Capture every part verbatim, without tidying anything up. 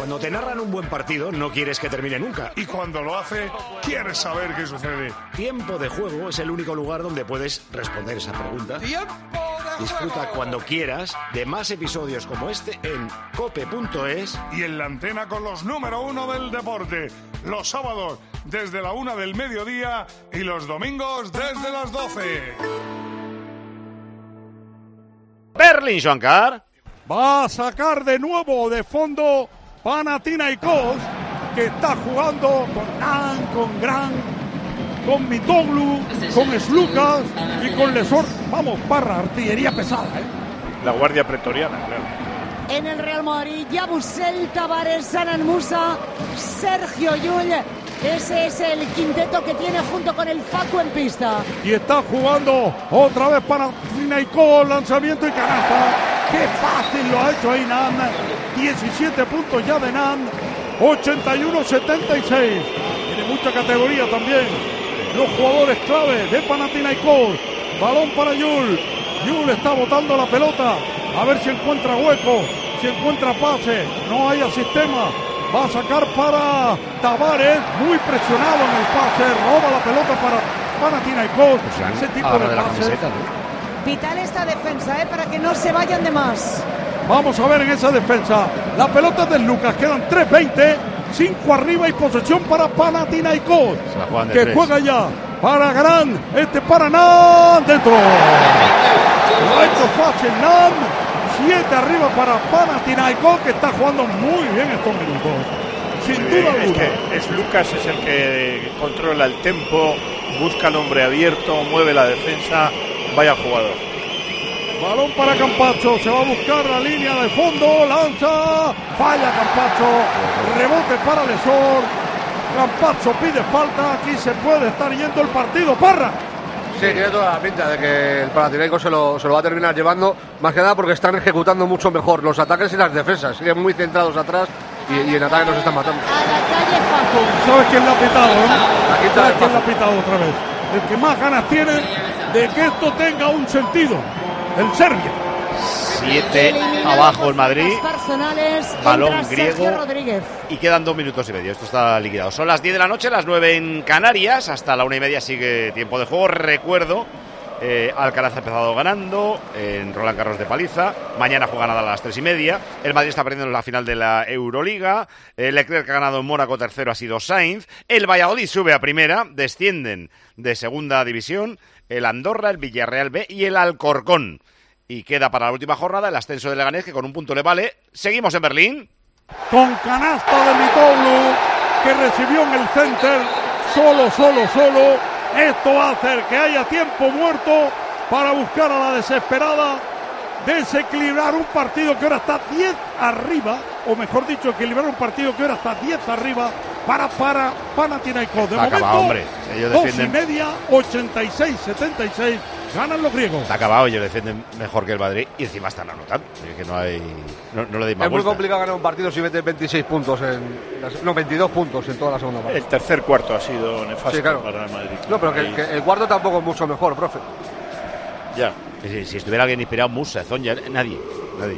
Cuando te narran un buen partido, no quieres que termine nunca. Y cuando lo hace, quieres saber qué sucede. Tiempo de Juego es el único lugar donde puedes responder esa pregunta. ¡Tiempo de Disfruta juego! cuando quieras de más episodios como este en cope punto es. Y en la antena con los número uno del deporte. Los sábados desde la una del mediodía y los domingos desde las doce. Berlín, Shankar. Va a sacar de nuevo de fondo Panathinaikos, que está jugando con Nan, con Gran, con Mitoglu, con Slukas y con Lesor. Vamos, Parra, artillería pesada, ¿eh? La guardia pretoriana, claro. En el Real Madrid, Yabusel, Tavares, Sanan Musa, Sergio Llull. Ese es el quinteto que tiene junto con el Facu en pista. Y está jugando otra vez Panathinaikos, lanzamiento y canasta. ¡Qué fácil lo ha hecho ahí Nan! diecisiete puntos ya de Nan, ochenta y uno setenta y seis. Tiene mucha categoría también. Los jugadores clave de Panathinaikos. Balón para Llull. Llull está botando la pelota. A ver si encuentra hueco, si encuentra pase. No hay sistema. Va a sacar para Tavares, muy presionado en el pase. Roba la pelota para Panathinaikos. Pues ese tipo de, de pase. Camiseta, ¿no? Vital esta defensa, ¿eh? Para que no se vayan de más. Vamos a ver en esa defensa. La pelota de Lucas. Quedan tres veinte. cinco arriba y posesión para Panathinaikos. Que tres. Juega ya para Gran. Este para Nan. Dentro. Lo ha hecho fácil Nan. siete arriba para Panathinaikos, que está jugando muy bien estos minutos. Sin duda alguna. Es que es Lucas es el que controla el tempo, busca el hombre abierto, mueve la defensa. Vaya jugador. Balón para Campazzo, se va a buscar la línea de fondo, lanza, falla Campazzo, rebote para Lesor. Campazzo pide falta, aquí se puede estar yendo el partido. Parra. Sí, tiene toda la pinta de que el Panathinaikos se lo, se lo va a terminar llevando, más que nada porque están ejecutando mucho mejor los ataques y las defensas, siguen muy centrados atrás y, y en ataque nos están matando. A la calle Facu. ¿Sabes quién la ha pitado, no? Aquí ¿Sabes quién la ha pitado otra vez? El que más ganas tiene de que esto tenga un sentido, el Serbia. Siete abajo el Madrid, balón griego Rodríguez. Y quedan dos minutos y medio, esto está liquidado. Son las diez de la noche, las nueve en Canarias, hasta la una y media sigue tiempo de juego. Recuerdo, eh, Alcaraz ha empezado ganando en Roland Garros de paliza, mañana juega nada a las tres y media, el Madrid está perdiendo en la final de la Euroliga, eh, Leclerc ha ganado en Mónaco, tercero ha sido Sainz, el Valladolid sube a primera, descienden de segunda división, el Andorra, el Villarreal B y el Alcorcón. Y queda para la última jornada el ascenso del Leganés, que con un punto le vale. Seguimos en Berlín. Con canasta de Mitoglu, que recibió en el center. Solo, solo, solo. Esto va a hacer que haya tiempo muerto para buscar a la desesperada desequilibrar un partido que ahora está diez arriba, o mejor dicho, equilibrar un partido que ahora está diez arriba para, para Panathinaikos. De momento, acabado, hombre. Ellos dos defienden... y media, ochenta y seis setenta y seis. Ganan los griegos. Está acabado, ellos defienden mejor que el Madrid y encima están anotando. Es que no hay. No, no le deis más Es vuelta. muy complicado ganar un partido si metes veintiséis puntos en. No, veintidós puntos en toda la segunda parte. El tercer cuarto ha sido nefasto, sí, claro, para el Madrid. No, pero que, que el cuarto tampoco es mucho mejor, profe. Ya. Si, si estuviera alguien inspirado, Musa, Zonja, nadie. Nadie.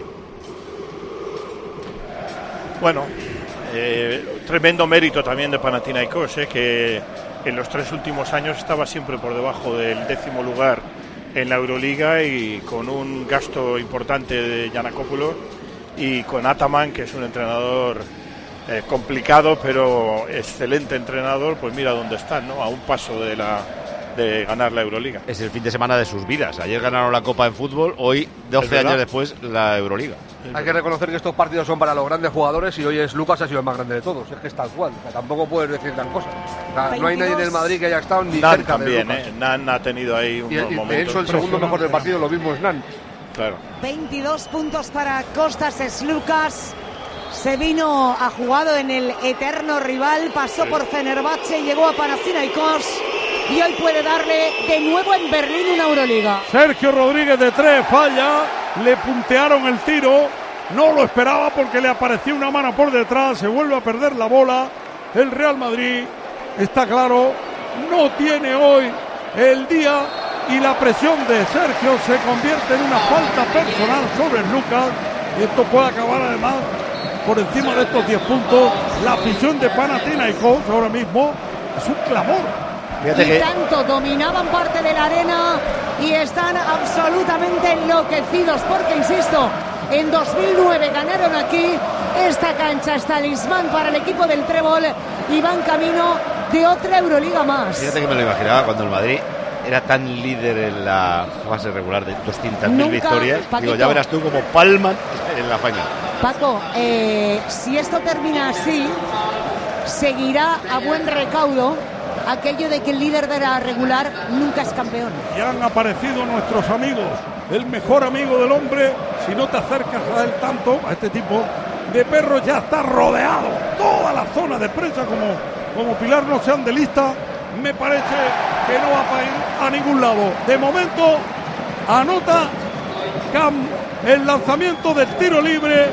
Bueno, eh, tremendo mérito también de Panathinaikos, eh, que en los tres últimos años estaba siempre por debajo del décimo lugar en la Euroliga y con un gasto importante de Giannakopoulos y con Ataman, que es un entrenador eh, complicado pero excelente entrenador, pues mira dónde están, ¿no? A un paso de la de ganar la Euroliga. Es el fin de semana de sus vidas. Ayer ganaron la Copa en fútbol, hoy, doce años después, la Euroliga. Hay que reconocer que estos partidos son para los grandes jugadores y hoy es Lucas ha sido el más grande de todos. Es que es tal cual. O sea, tampoco puedes decir tan cosas. O sea, no hay nadie en el Madrid que haya estado ni Nan cerca también, de Lucas. Eh. Nan ha tenido ahí un y, y momento. de hecho el segundo mejor del partido lo mismo es Nan. Claro. veintidós puntos para Kostas Slukas. Se vino, ha jugado en el eterno rival, pasó sí. por Fenerbahce, llegó a Panathinaikos y hoy puede darle de nuevo en Berlín una Euroliga. Sergio Rodríguez de tres falla, le puntearon el tiro, no lo esperaba porque le apareció una mano por detrás, se vuelve a perder la bola. El Real Madrid, está claro, no tiene hoy el día y la presión de Sergio se convierte en una falta personal sobre Lucas y esto puede acabar además por encima de estos diez puntos. La afición de Panathinaikos ahora mismo es un clamor. Fíjate y que... tanto dominaban parte de la arena y están absolutamente enloquecidos porque, insisto, en dos mil nueve ganaron aquí. Esta cancha es talismán para el equipo del Trébol y van camino de otra Euroliga más. Fíjate que me lo imaginaba cuando el Madrid era tan líder en la fase regular de doscientas mil victorias. Paquito, digo, ya verás tú como palman en la faña. Paco, eh, si esto termina así, seguirá a buen recaudo aquello de que el líder de la regular nunca es campeón. Y han aparecido nuestros amigos, el mejor amigo del hombre. Si no te acercas a él tanto, a este tipo de perros, ya está rodeado toda la zona de prensa como, como Pilar no sean de lista. Me parece que no va a ir a ningún lado. De momento anota Cam el lanzamiento del tiro libre.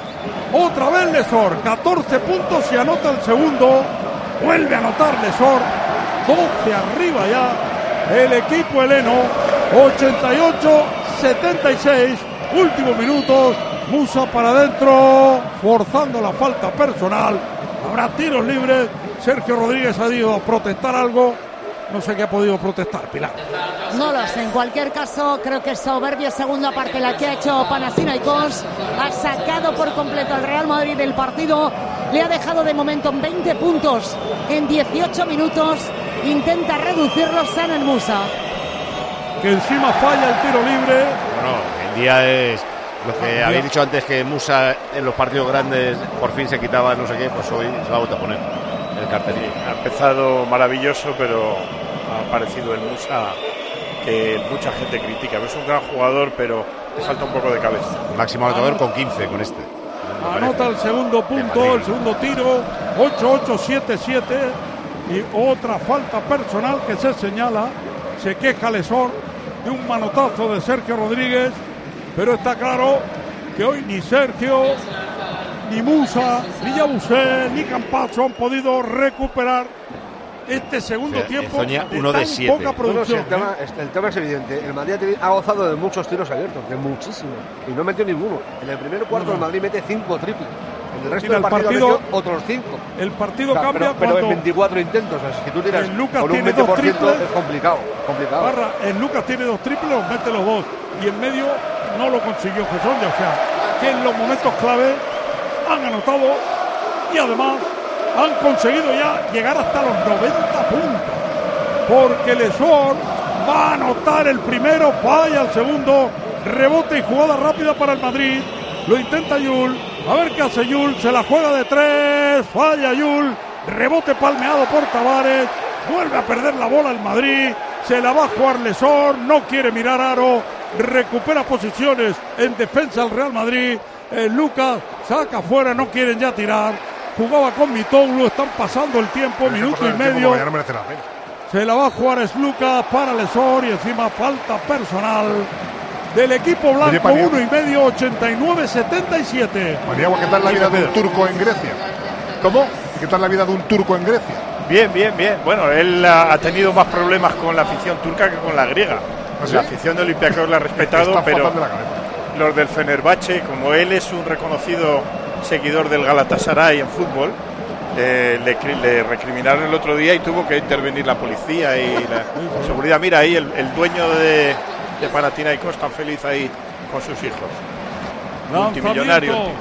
Otra vez Lesor, catorce puntos y anota el segundo. Vuelve a anotar Lesor, doce arriba ya el equipo heleno. Ochenta y ocho setenta y seis, últimos minutos. Musa para adentro, forzando la falta personal. Habrá tiros libres. Sergio Rodríguez ha ido a protestar algo. No sé qué ha podido protestar, Pilar. No lo sé, en cualquier caso creo que es soberbia segunda parte la que ha hecho Panathinaikos. Ha sacado por completo al Real Madrid del partido. Le ha dejado de momento en veinte puntos en dieciocho minutos. Intenta reducirlo Sanan Musa. Que encima falla el tiro libre. Bueno, el día es lo que habéis dicho antes, que Musa en los partidos grandes por fin se quitaba no sé qué, pues hoy se va a volver a poner el cartelito. Sí, ha empezado maravilloso, pero ha aparecido el Musa que mucha gente critica. Es un gran jugador, pero le falta un poco de cabeza. Máximo anotador con quince con este. Anota el segundo punto, el segundo tiro, ocho ocho siete siete, y otra falta personal que se señala. Se queja Lesor de un manotazo de Sergio Rodríguez, pero está claro que hoy ni Sergio, ni Musa, ni Yabusel, ni Campazzo han podido recuperar este segundo tiempo Zoña, de uno tan de siete. poca producción. No, no, sí, el, tema, el tema es evidente. El Madrid ha gozado de muchos tiros abiertos, de muchísimos, y no metió ninguno. En el primer cuarto no, no. el Madrid mete cinco triples. En el resto Mira, del partido, partido metió otros cinco. El partido o sea, cambia pero, pero cuando... en veinticuatro intentos. O sea, si tú tiras Lucas con un tiene veinte por ciento dos triples, es complicado. complicado. Barra, en Lucas tiene dos triples, los mete los dos. Y en medio no lo consiguió Gesonja. O sea, que en los momentos clave han anotado y además han conseguido ya llegar hasta los noventa puntos. Porque Lesor va a anotar el primero, falla el segundo, rebote y jugada rápida para el Madrid. Lo intenta Yul, a ver qué hace Yul, se la juega de tres, falla Yul, rebote palmeado por Tavares, vuelve a perder la bola el Madrid, se la va a jugar Lesor, no quiere mirar aro, recupera posiciones en defensa al Real Madrid. eh, Lucas saca afuera, no quieren ya tirar, jugaba con Mitoglu, están pasando el tiempo, minuto y medio. Ya no merece la pena. Se la va a jugar Sluka para Lesor y encima falta personal del equipo blanco. Oye, uno y medio, ochenta y nueve setenta y siete. Paniagua, ¿qué tal la vida de un turco en Grecia? ¿Cómo? ¿Qué tal la vida de un turco en Grecia? Bien, bien, bien. Bueno, él ha, ha tenido más problemas con la afición turca que con la griega. ¿Ah, sí? La afición de Olympiacos la ha respetado, Está pero fatal de la cabeza. los del Fenerbahce, como él es un reconocido seguidor del Galatasaray en fútbol, eh, le, le recriminaron el otro día y tuvo que intervenir la policía y la seguridad. Mira ahí el, el dueño de, de Panathinaikos tan feliz ahí con sus hijos. Multimillonario el tío.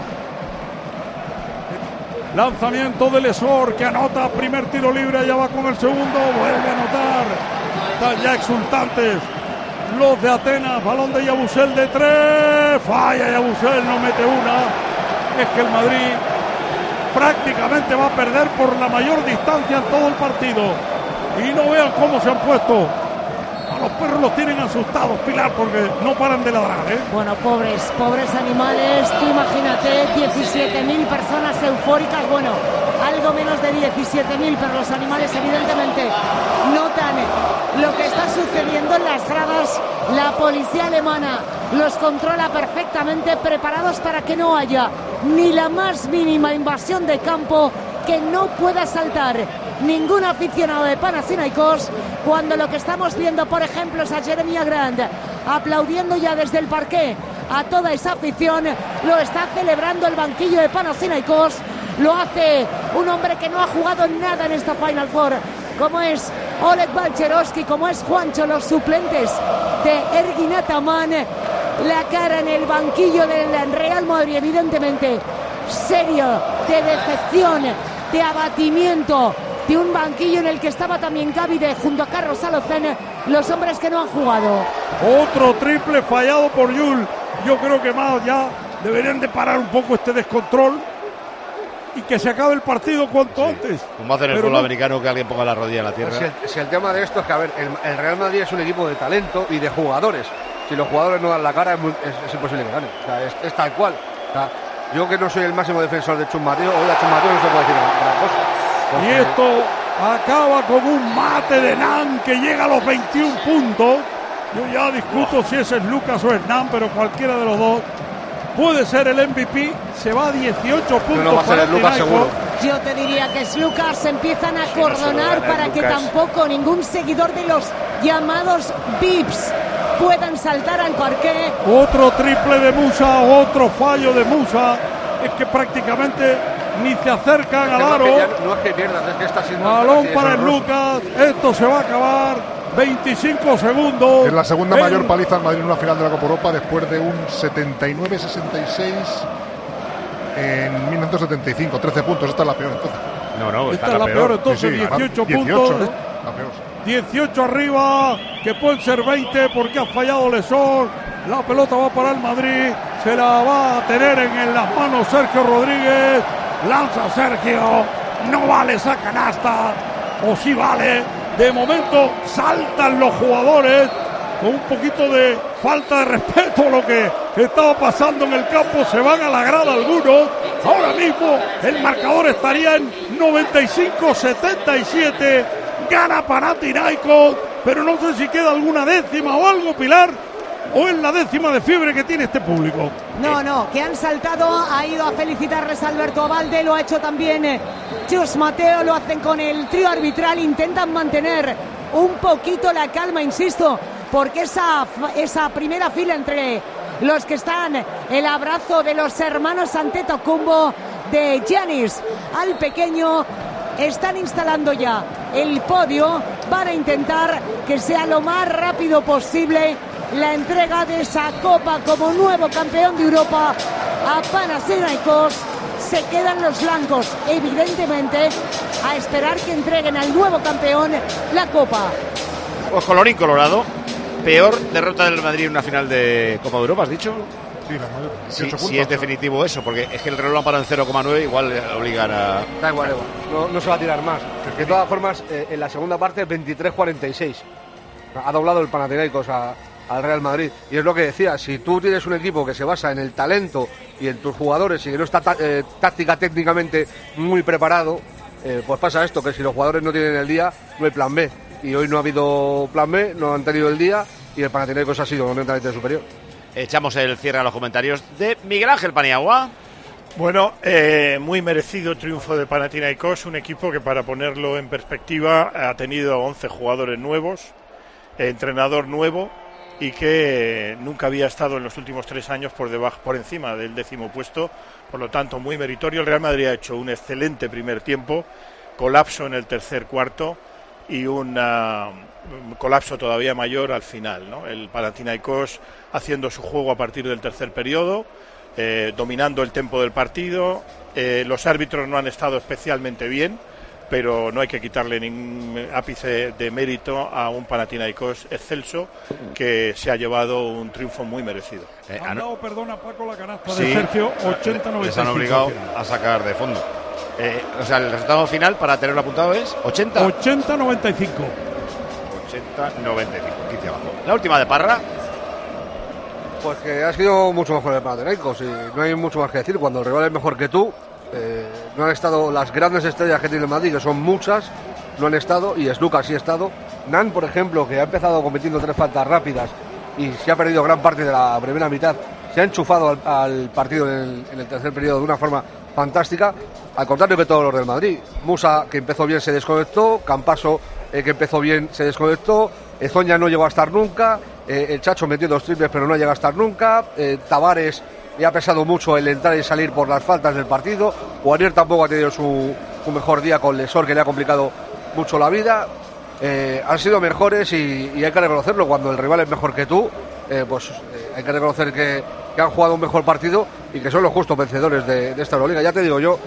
Lanzamiento de Lesor que anota primer tiro libre, ya va con el segundo, vuelve a anotar. Están ya exultantes los de Atenas, balón de Yabusel de tres, falla Yabusel, no mete una. Es que el Madrid prácticamente va a perder por la mayor distancia en todo el partido. Y no vean cómo se han puesto. A los perros los tienen asustados, Pilar, porque no paran de ladrar, ¿eh? Bueno, pobres, pobres animales. Tú imagínate, diecisiete mil personas eufóricas. Bueno, algo menos de diecisiete mil, pero los animales evidentemente notan lo que está sucediendo en las gradas. La policía alemana los controla perfectamente, preparados para que no haya ni la más mínima invasión de campo, que no pueda saltar ningún aficionado de Panathinaikos, cuando lo que estamos viendo, por ejemplo, es a Jeremiah Grant aplaudiendo ya desde el parqué a toda esa afición. Lo está celebrando el banquillo de Panathinaikos. Lo hace un hombre que no ha jugado nada en esta Final Four, como es Oleg Balcherovsky, como es Juancho, los suplentes de Ergin Ataman. La cara en el banquillo del Real Madrid, evidentemente serio, de decepción, de abatimiento, de un banquillo en el que estaba también Gavide junto a Carlos Alocen, los hombres que no han jugado. Otro triple fallado por Yul. Yo creo que más ya deberían de parar un poco este descontrol y que se acabe el partido cuanto sí. antes. Como hace en el fútbol no. americano, que alguien ponga la rodilla en la tierra. Si el, si el tema de esto es que, a ver, el, el Real Madrid es un equipo de talento y de jugadores. Si los jugadores no dan la cara, es, muy, es, es imposible que ganen. O sea, es, es tal cual. O sea, yo que no soy el máximo defensor de Chus Mateo, hoy a Chus Mateo no se puede decir gran cosa. Porque... Y esto acaba con un mate de Nan que llega a los veintiún puntos. Yo ya discuto oh. si ese es Lucas o es Nan, pero cualquiera de los dos puede ser el M V P. Se va a dieciocho puntos. No, no va a ser el Lucas seguro. Yo te diría que es Lucas. Se empiezan a acordonar para Lucas. Que tampoco ningún seguidor de los llamados V I Ps puedan saltar al parqué. Otro triple de Musa, otro fallo de Musa. Es que prácticamente ni se acercan al aro. No es que pierdas, es que está siendo. Balón para el Lucas. Esto se va a acabar. veinticinco segundos. Es la segunda el... mayor paliza al Madrid en una final de la Copa Europa después de un setenta y nueve sesenta y seis en mil novecientos setenta y cinco. trece puntos. Esta es la peor entonces. No, no, esta, esta es la peor, peor entonces. Sí, sí, dieciocho puntos. ¿no? La peor. dieciocho arriba, que pueden ser veinte porque ha fallado Lesor. La pelota va para el Madrid, se la va a tener en las manos Sergio Rodríguez. Lanza Sergio, no vale esa canasta, o sí vale. De momento saltan los jugadores con un poquito de falta de respeto a lo que estaba pasando en el campo. Se van a la grada algunos. Ahora mismo el marcador estaría en noventa y cinco setenta y siete. Gana Panathinaikos, pero no sé si queda alguna décima o algo, Pilar, o es la décima de fiebre que tiene este público. No, no, que han saltado, ha ido a felicitarles a Alberto Abalde, lo ha hecho también Chus Mateo, lo hacen con el trío arbitral, intentan mantener un poquito la calma, insisto, porque esa, esa primera fila entre los que están, el abrazo de los hermanos Antetokounmpo, de Giannis al pequeño, están instalando ya el podio, van a intentar que sea lo más rápido posible la entrega de esa copa como nuevo campeón de Europa a Panathinaikos. Se quedan los blancos, evidentemente, a esperar que entreguen al nuevo campeón la copa. Pues colorín colorado, peor derrota del Madrid en una final de Copa de Europa, ¿has dicho? Sí, la mayor. Sí, puntos, si es definitivo eso, porque es que el reloj lo han parado en cero coma nueve, igual le obligan a... Da igual, igual. No, no se va a tirar más. De todas formas, eh, en la segunda parte, veintitrés cuarenta y seis. Ha doblado el Panathinaikos a, al Real Madrid. Y es lo que decía, si tú tienes un equipo que se basa en el talento y en tus jugadores y que no está tá- eh, táctica técnicamente muy preparado, eh, pues pasa esto, que si los jugadores no tienen el día, no hay plan B. Y hoy no ha habido plan B, no han tenido el día y el Panathinaikos ha sido netamente superior. Echamos el cierre a los comentarios de Miguel Ángel Paniagua. Bueno, eh, muy merecido triunfo de Panathinaikos, un equipo que, para ponerlo en perspectiva, ha tenido once jugadores nuevos, entrenador nuevo, y que nunca había estado en los últimos tres años por debajo, por encima del décimo puesto. Por lo tanto, muy meritorio. El Real Madrid ha hecho un excelente primer tiempo, colapso en el tercer cuarto y una, un colapso todavía mayor al final, ¿no? El Panathinaikos haciendo su juego a partir del tercer periodo, eh, dominando el tempo del partido. Eh, los árbitros no han estado especialmente bien, pero no hay que quitarle ningún ápice de mérito a un Panathinaikos excelso que se ha llevado un triunfo muy merecido. Eh, han dado, perdona Paco, la canasta sí, de Sergio, ochenta noventa y cinco. Les han obligado a sacar de fondo. Eh, o sea, el resultado final para tenerlo apuntado es ochenta. ochenta noventa y cinco. ochenta noventa y cinco, quince abajo. La última de Parra. Pues que ha sido mucho mejor el Panathinaikos y no hay mucho más que decir. Cuando el rival es mejor que tú, eh, no han estado las grandes estrellas que tiene el Madrid, que son muchas, no han estado, y Sluka sí ha estado. Nan, por ejemplo, que ha empezado cometiendo tres faltas rápidas y se ha perdido gran parte de la primera mitad, se ha enchufado al, al partido en el, en el tercer periodo de una forma fantástica, al contrario que todos los del Madrid. Musa, que empezó bien, se desconectó. Campaso, eh, que empezó bien, se desconectó. Ezoña no llegó a estar nunca, eh, el Chacho metió dos triples pero no llega a estar nunca, eh, Tavares le ha pesado mucho el entrar y salir por las faltas del partido, Guarnier tampoco ha tenido su, su mejor día con Lesor, que le ha complicado mucho la vida. Eh, han sido mejores y, y hay que reconocerlo. Cuando el rival es mejor que tú, eh, pues eh, hay que reconocer que, que han jugado un mejor partido y que son los justos vencedores de, de esta Euroliga. Ya te digo, yo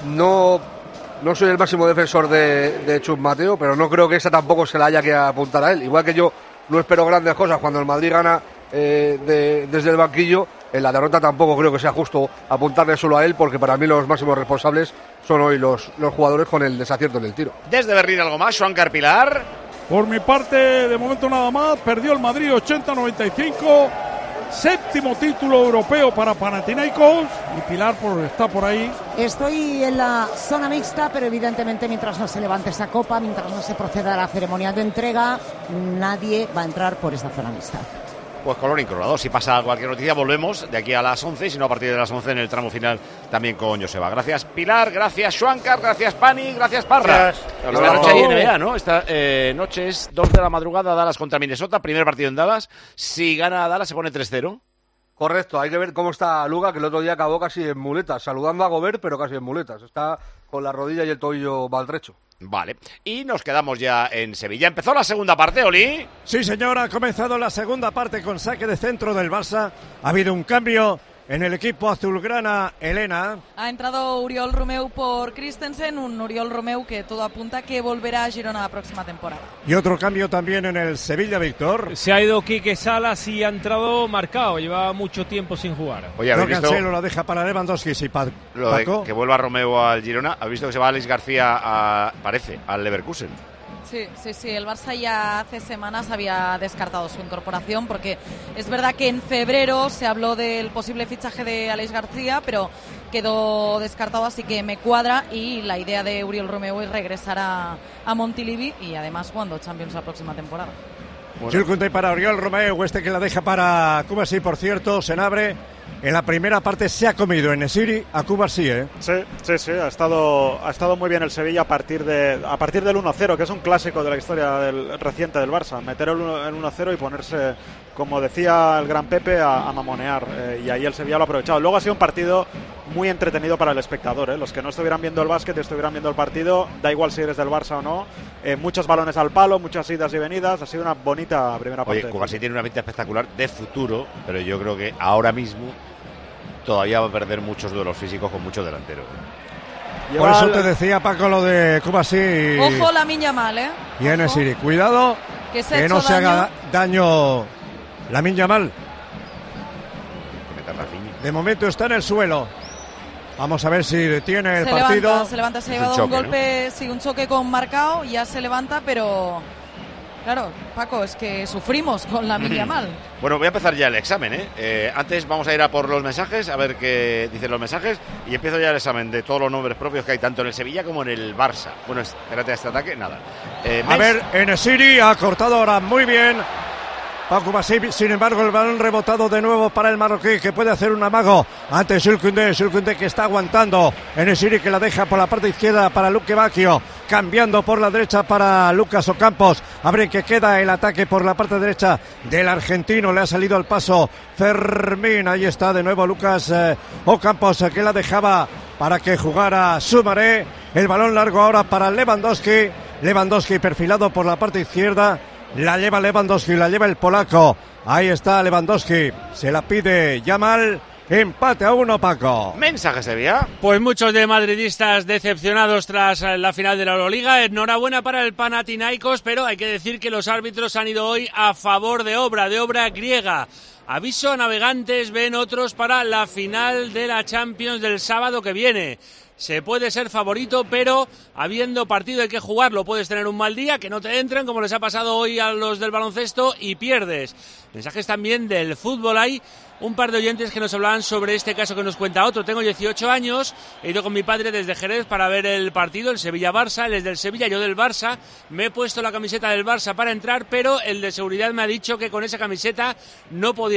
no, no soy el máximo defensor de, de Chus Mateo, pero no creo que esta tampoco se la haya que apuntar a él. Igual que yo no espero grandes cosas cuando el Madrid gana eh, de, desde el banquillo, en la derrota tampoco creo que sea justo apuntarle solo a él, porque para mí los máximos responsables son hoy los, los jugadores con el desacierto en el tiro. Desde Berlín, algo más, Joan Carpilar. Por mi parte, de momento nada más, perdió el Madrid ochenta noventa y cinco, séptimo título europeo para Panathinaikos, y Pilar por, está por ahí. Estoy en la zona mixta, pero evidentemente mientras no se levante esa copa, mientras no se proceda a la ceremonia de entrega, nadie va a entrar por esta zona mixta. Pues color incolorado. Si pasa cualquier noticia, volvemos de aquí a las once, y si no, a partir de las once en el tramo final también con Joseba. Gracias, Pilar, gracias, Schwankar, gracias, Pani, gracias, Parra. Gracias. Esta noche hay N B A, ¿no? Esta eh, noche es dos de la madrugada, Dallas contra Minnesota, primer partido en Dallas. Si gana Dallas, se pone tres cero. Correcto, hay que ver cómo está Luka, que el otro día acabó casi en muletas, saludando a Gobert, pero casi en muletas. Está con la rodilla y el tobillo maltrecho. Vale, y nos quedamos ya en Sevilla. Empezó la segunda parte, Oli. Sí, señora, ha comenzado la segunda parte con saque de centro del Barça. Ha habido un cambio en el equipo azulgrana, Elena. Ha entrado Oriol Romeu por Christensen, un Oriol Romeu que todo apunta que volverá a Girona la próxima temporada. Y otro cambio también en el Sevilla, Víctor. Se ha ido Quique Salas y ha entrado Marcao, llevaba mucho tiempo sin jugar. Oye, ¿habéis visto? Cancelo la deja para Lewandowski, sí, Paco. Lo de que vuelva Romeu al Girona. ¿Habéis visto que se va Alex García, a, parece, al Leverkusen? Sí, sí, sí, el Barça ya hace semanas había descartado su incorporación, porque es verdad que en febrero se habló del posible fichaje de Alex García, pero quedó descartado, así que me cuadra, y la idea de Oriol Romeu es regresar a, a Montilivi y además jugando Champions la próxima temporada. Jules Koundé para Oriol Romeu, este que la deja para Cubarsí, por cierto, Senabre. En la primera parte se ha comido en Nesiri a Cubarsí, ¿eh? Sí, sí, sí, ha estado, ha estado muy bien el Sevilla a partir de a partir del uno cero, que es un clásico de la historia del, reciente del Barça. Meter el uno cero y ponerse, como decía el gran Pepe, a, a mamonear. Eh, y ahí el Sevilla lo ha aprovechado. Luego ha sido un partido muy entretenido para el espectador, ¿eh? Los que no estuvieran viendo el básquet, estuvieran viendo el partido, da igual si eres del Barça o no. Eh, muchos balones al palo, muchas idas y venidas. Ha sido una bonita primera parte. Oye, Cubarsí tiene una pinta espectacular de futuro, pero yo creo que ahora mismo todavía va a perder muchos duelos físicos con muchos delanteros. Por eso te decía, Paco, lo de Cubarsí. Ojo Lamine Yamal, ¿eh? Y Enesiri, cuidado que, se que no se haga daño Lamine Yamal. De momento está en el suelo. Vamos a ver si detiene el se partido. Levanta, se levanta, se ha llevado un, choque, un golpe, ¿no? Sí, un choque con Marcao, ya se levanta, pero claro, Paco, es que sufrimos con Lamine Yamal. Bueno, voy a empezar ya el examen, ¿eh? ¿eh? Antes vamos a ir a por los mensajes, a ver qué dicen los mensajes, y empiezo ya el examen de todos los nombres propios que hay tanto en el Sevilla como en el Barça. Bueno, espérate a este ataque, nada. Eh, a ver, Enesiri ha cortado ahora muy bien. Paco Basí, sin embargo, el balón rebotado de nuevo para el marroquí, que puede hacer un amago ante Jules Koundé. Jules Koundé que está aguantando. Enesiri que la deja por la parte izquierda para Luque Bacchio, cambiando por la derecha para Lucas Ocampos. A ver que queda el ataque por la parte derecha del argentino. Le ha salido al paso Fermín. Ahí está de nuevo Lucas eh, Ocampos, que la dejaba para que jugara Soumaré. El balón largo ahora para Lewandowski. Lewandowski perfilado por la parte izquierda. La lleva Lewandowski, la lleva el polaco. Ahí está Lewandowski. Se la pide Yamal. Empate a uno, Paco. Mensaje, Sevilla. Pues muchos de madridistas decepcionados tras la final de la Euroliga. Enhorabuena para el Panathinaikos, pero hay que decir que los árbitros han ido hoy a favor de obra, de obra griega. Aviso a navegantes, ven otros para la final de la Champions del sábado que viene. Se puede ser favorito, pero habiendo partido hay que jugarlo. Puedes tener un mal día, que no te entren, como les ha pasado hoy a los del baloncesto, y pierdes. Mensajes también del fútbol. Hay un par de oyentes que nos hablaban sobre este caso que nos cuenta otro. Tengo dieciocho años, he ido con mi padre desde Jerez para ver el partido, el Sevilla-Barça. Él es del Sevilla, yo del Barça. Me he puesto la camiseta del Barça para entrar, pero el de seguridad me ha dicho que con esa camiseta no podía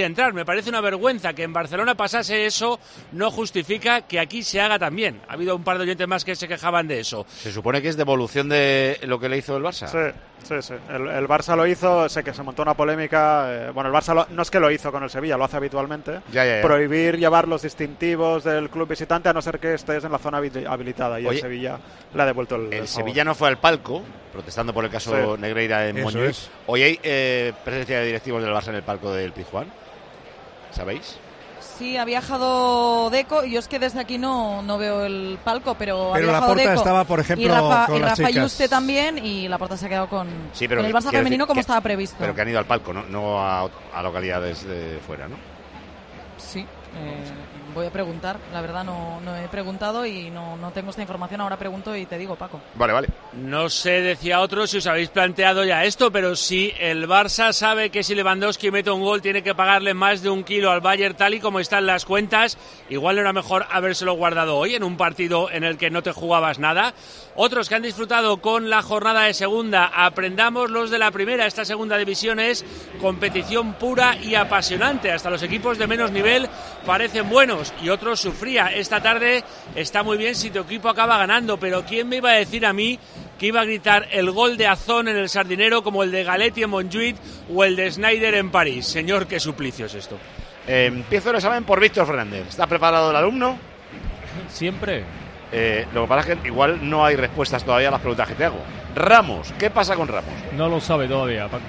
podía entrar. Me parece una vergüenza que en Barcelona pasase eso, no justifica que aquí se haga también. Ha habido un par de oyentes más que se quejaban de eso. Se supone que es devolución de lo que le hizo el Barça. Sí, sí, sí. El, el Barça lo hizo, sé que se montó una polémica. Eh, bueno, el Barça lo, no es que lo hizo con el Sevilla, lo hace habitualmente. Ya, ya, ya. Prohibir llevar los distintivos del club visitante a no ser que estés en la zona habilitada. Y Oye, el Sevilla le ha devuelto el. El, el Sevilla no fue al palco, protestando por el caso sí. Negreira en Montjuic. Es. Hoy hay eh, presencia de directivos del Barça en el palco del Pizjuán. ¿Sabéis? Sí, ha viajado Deco. Yo es que desde aquí no, no veo el palco, pero, pero ha viajado Laporta Deco. Estaba, por ejemplo, y Rafa, con y las Rafa chicas. Yuste también, y Laporta se ha quedado con, sí, pero con el Barça femenino decir, como que, estaba previsto. Pero que han ido al palco, no, no a, a localidades de fuera, ¿no? Sí, eh, voy a preguntar. La verdad no, no he preguntado y no, no tengo esta información. Ahora pregunto y te digo, Paco. Vale, vale. No sé, decía otro, si os habéis planteado ya esto, pero si el Barça sabe que si Lewandowski mete un gol tiene que pagarle más de un kilo al Bayern tal y como están las cuentas, igual no era mejor habérselo guardado hoy en un partido en el que no te jugabas nada. Otros que han disfrutado con la jornada de segunda, aprendamos los de la primera. Esta segunda división es competición pura y apasionante. Hasta los equipos de menos nivel parecen buenos y otros sufría. Esta tarde está muy bien si tu equipo acaba ganando, pero ¿quién me iba a decir a mí que iba a gritar el gol de Azón en el Sardinero como el de Galetti en Montjuic o el de Snyder en París? Señor, qué suplicio es esto. Eh, empiezo el examen por Víctor Fernández. ¿Está preparado el alumno? Siempre. Eh, lo que pasa es que igual no hay respuestas todavía a las preguntas que te hago. Ramos, ¿qué pasa con Ramos? No lo sabe todavía, Paco.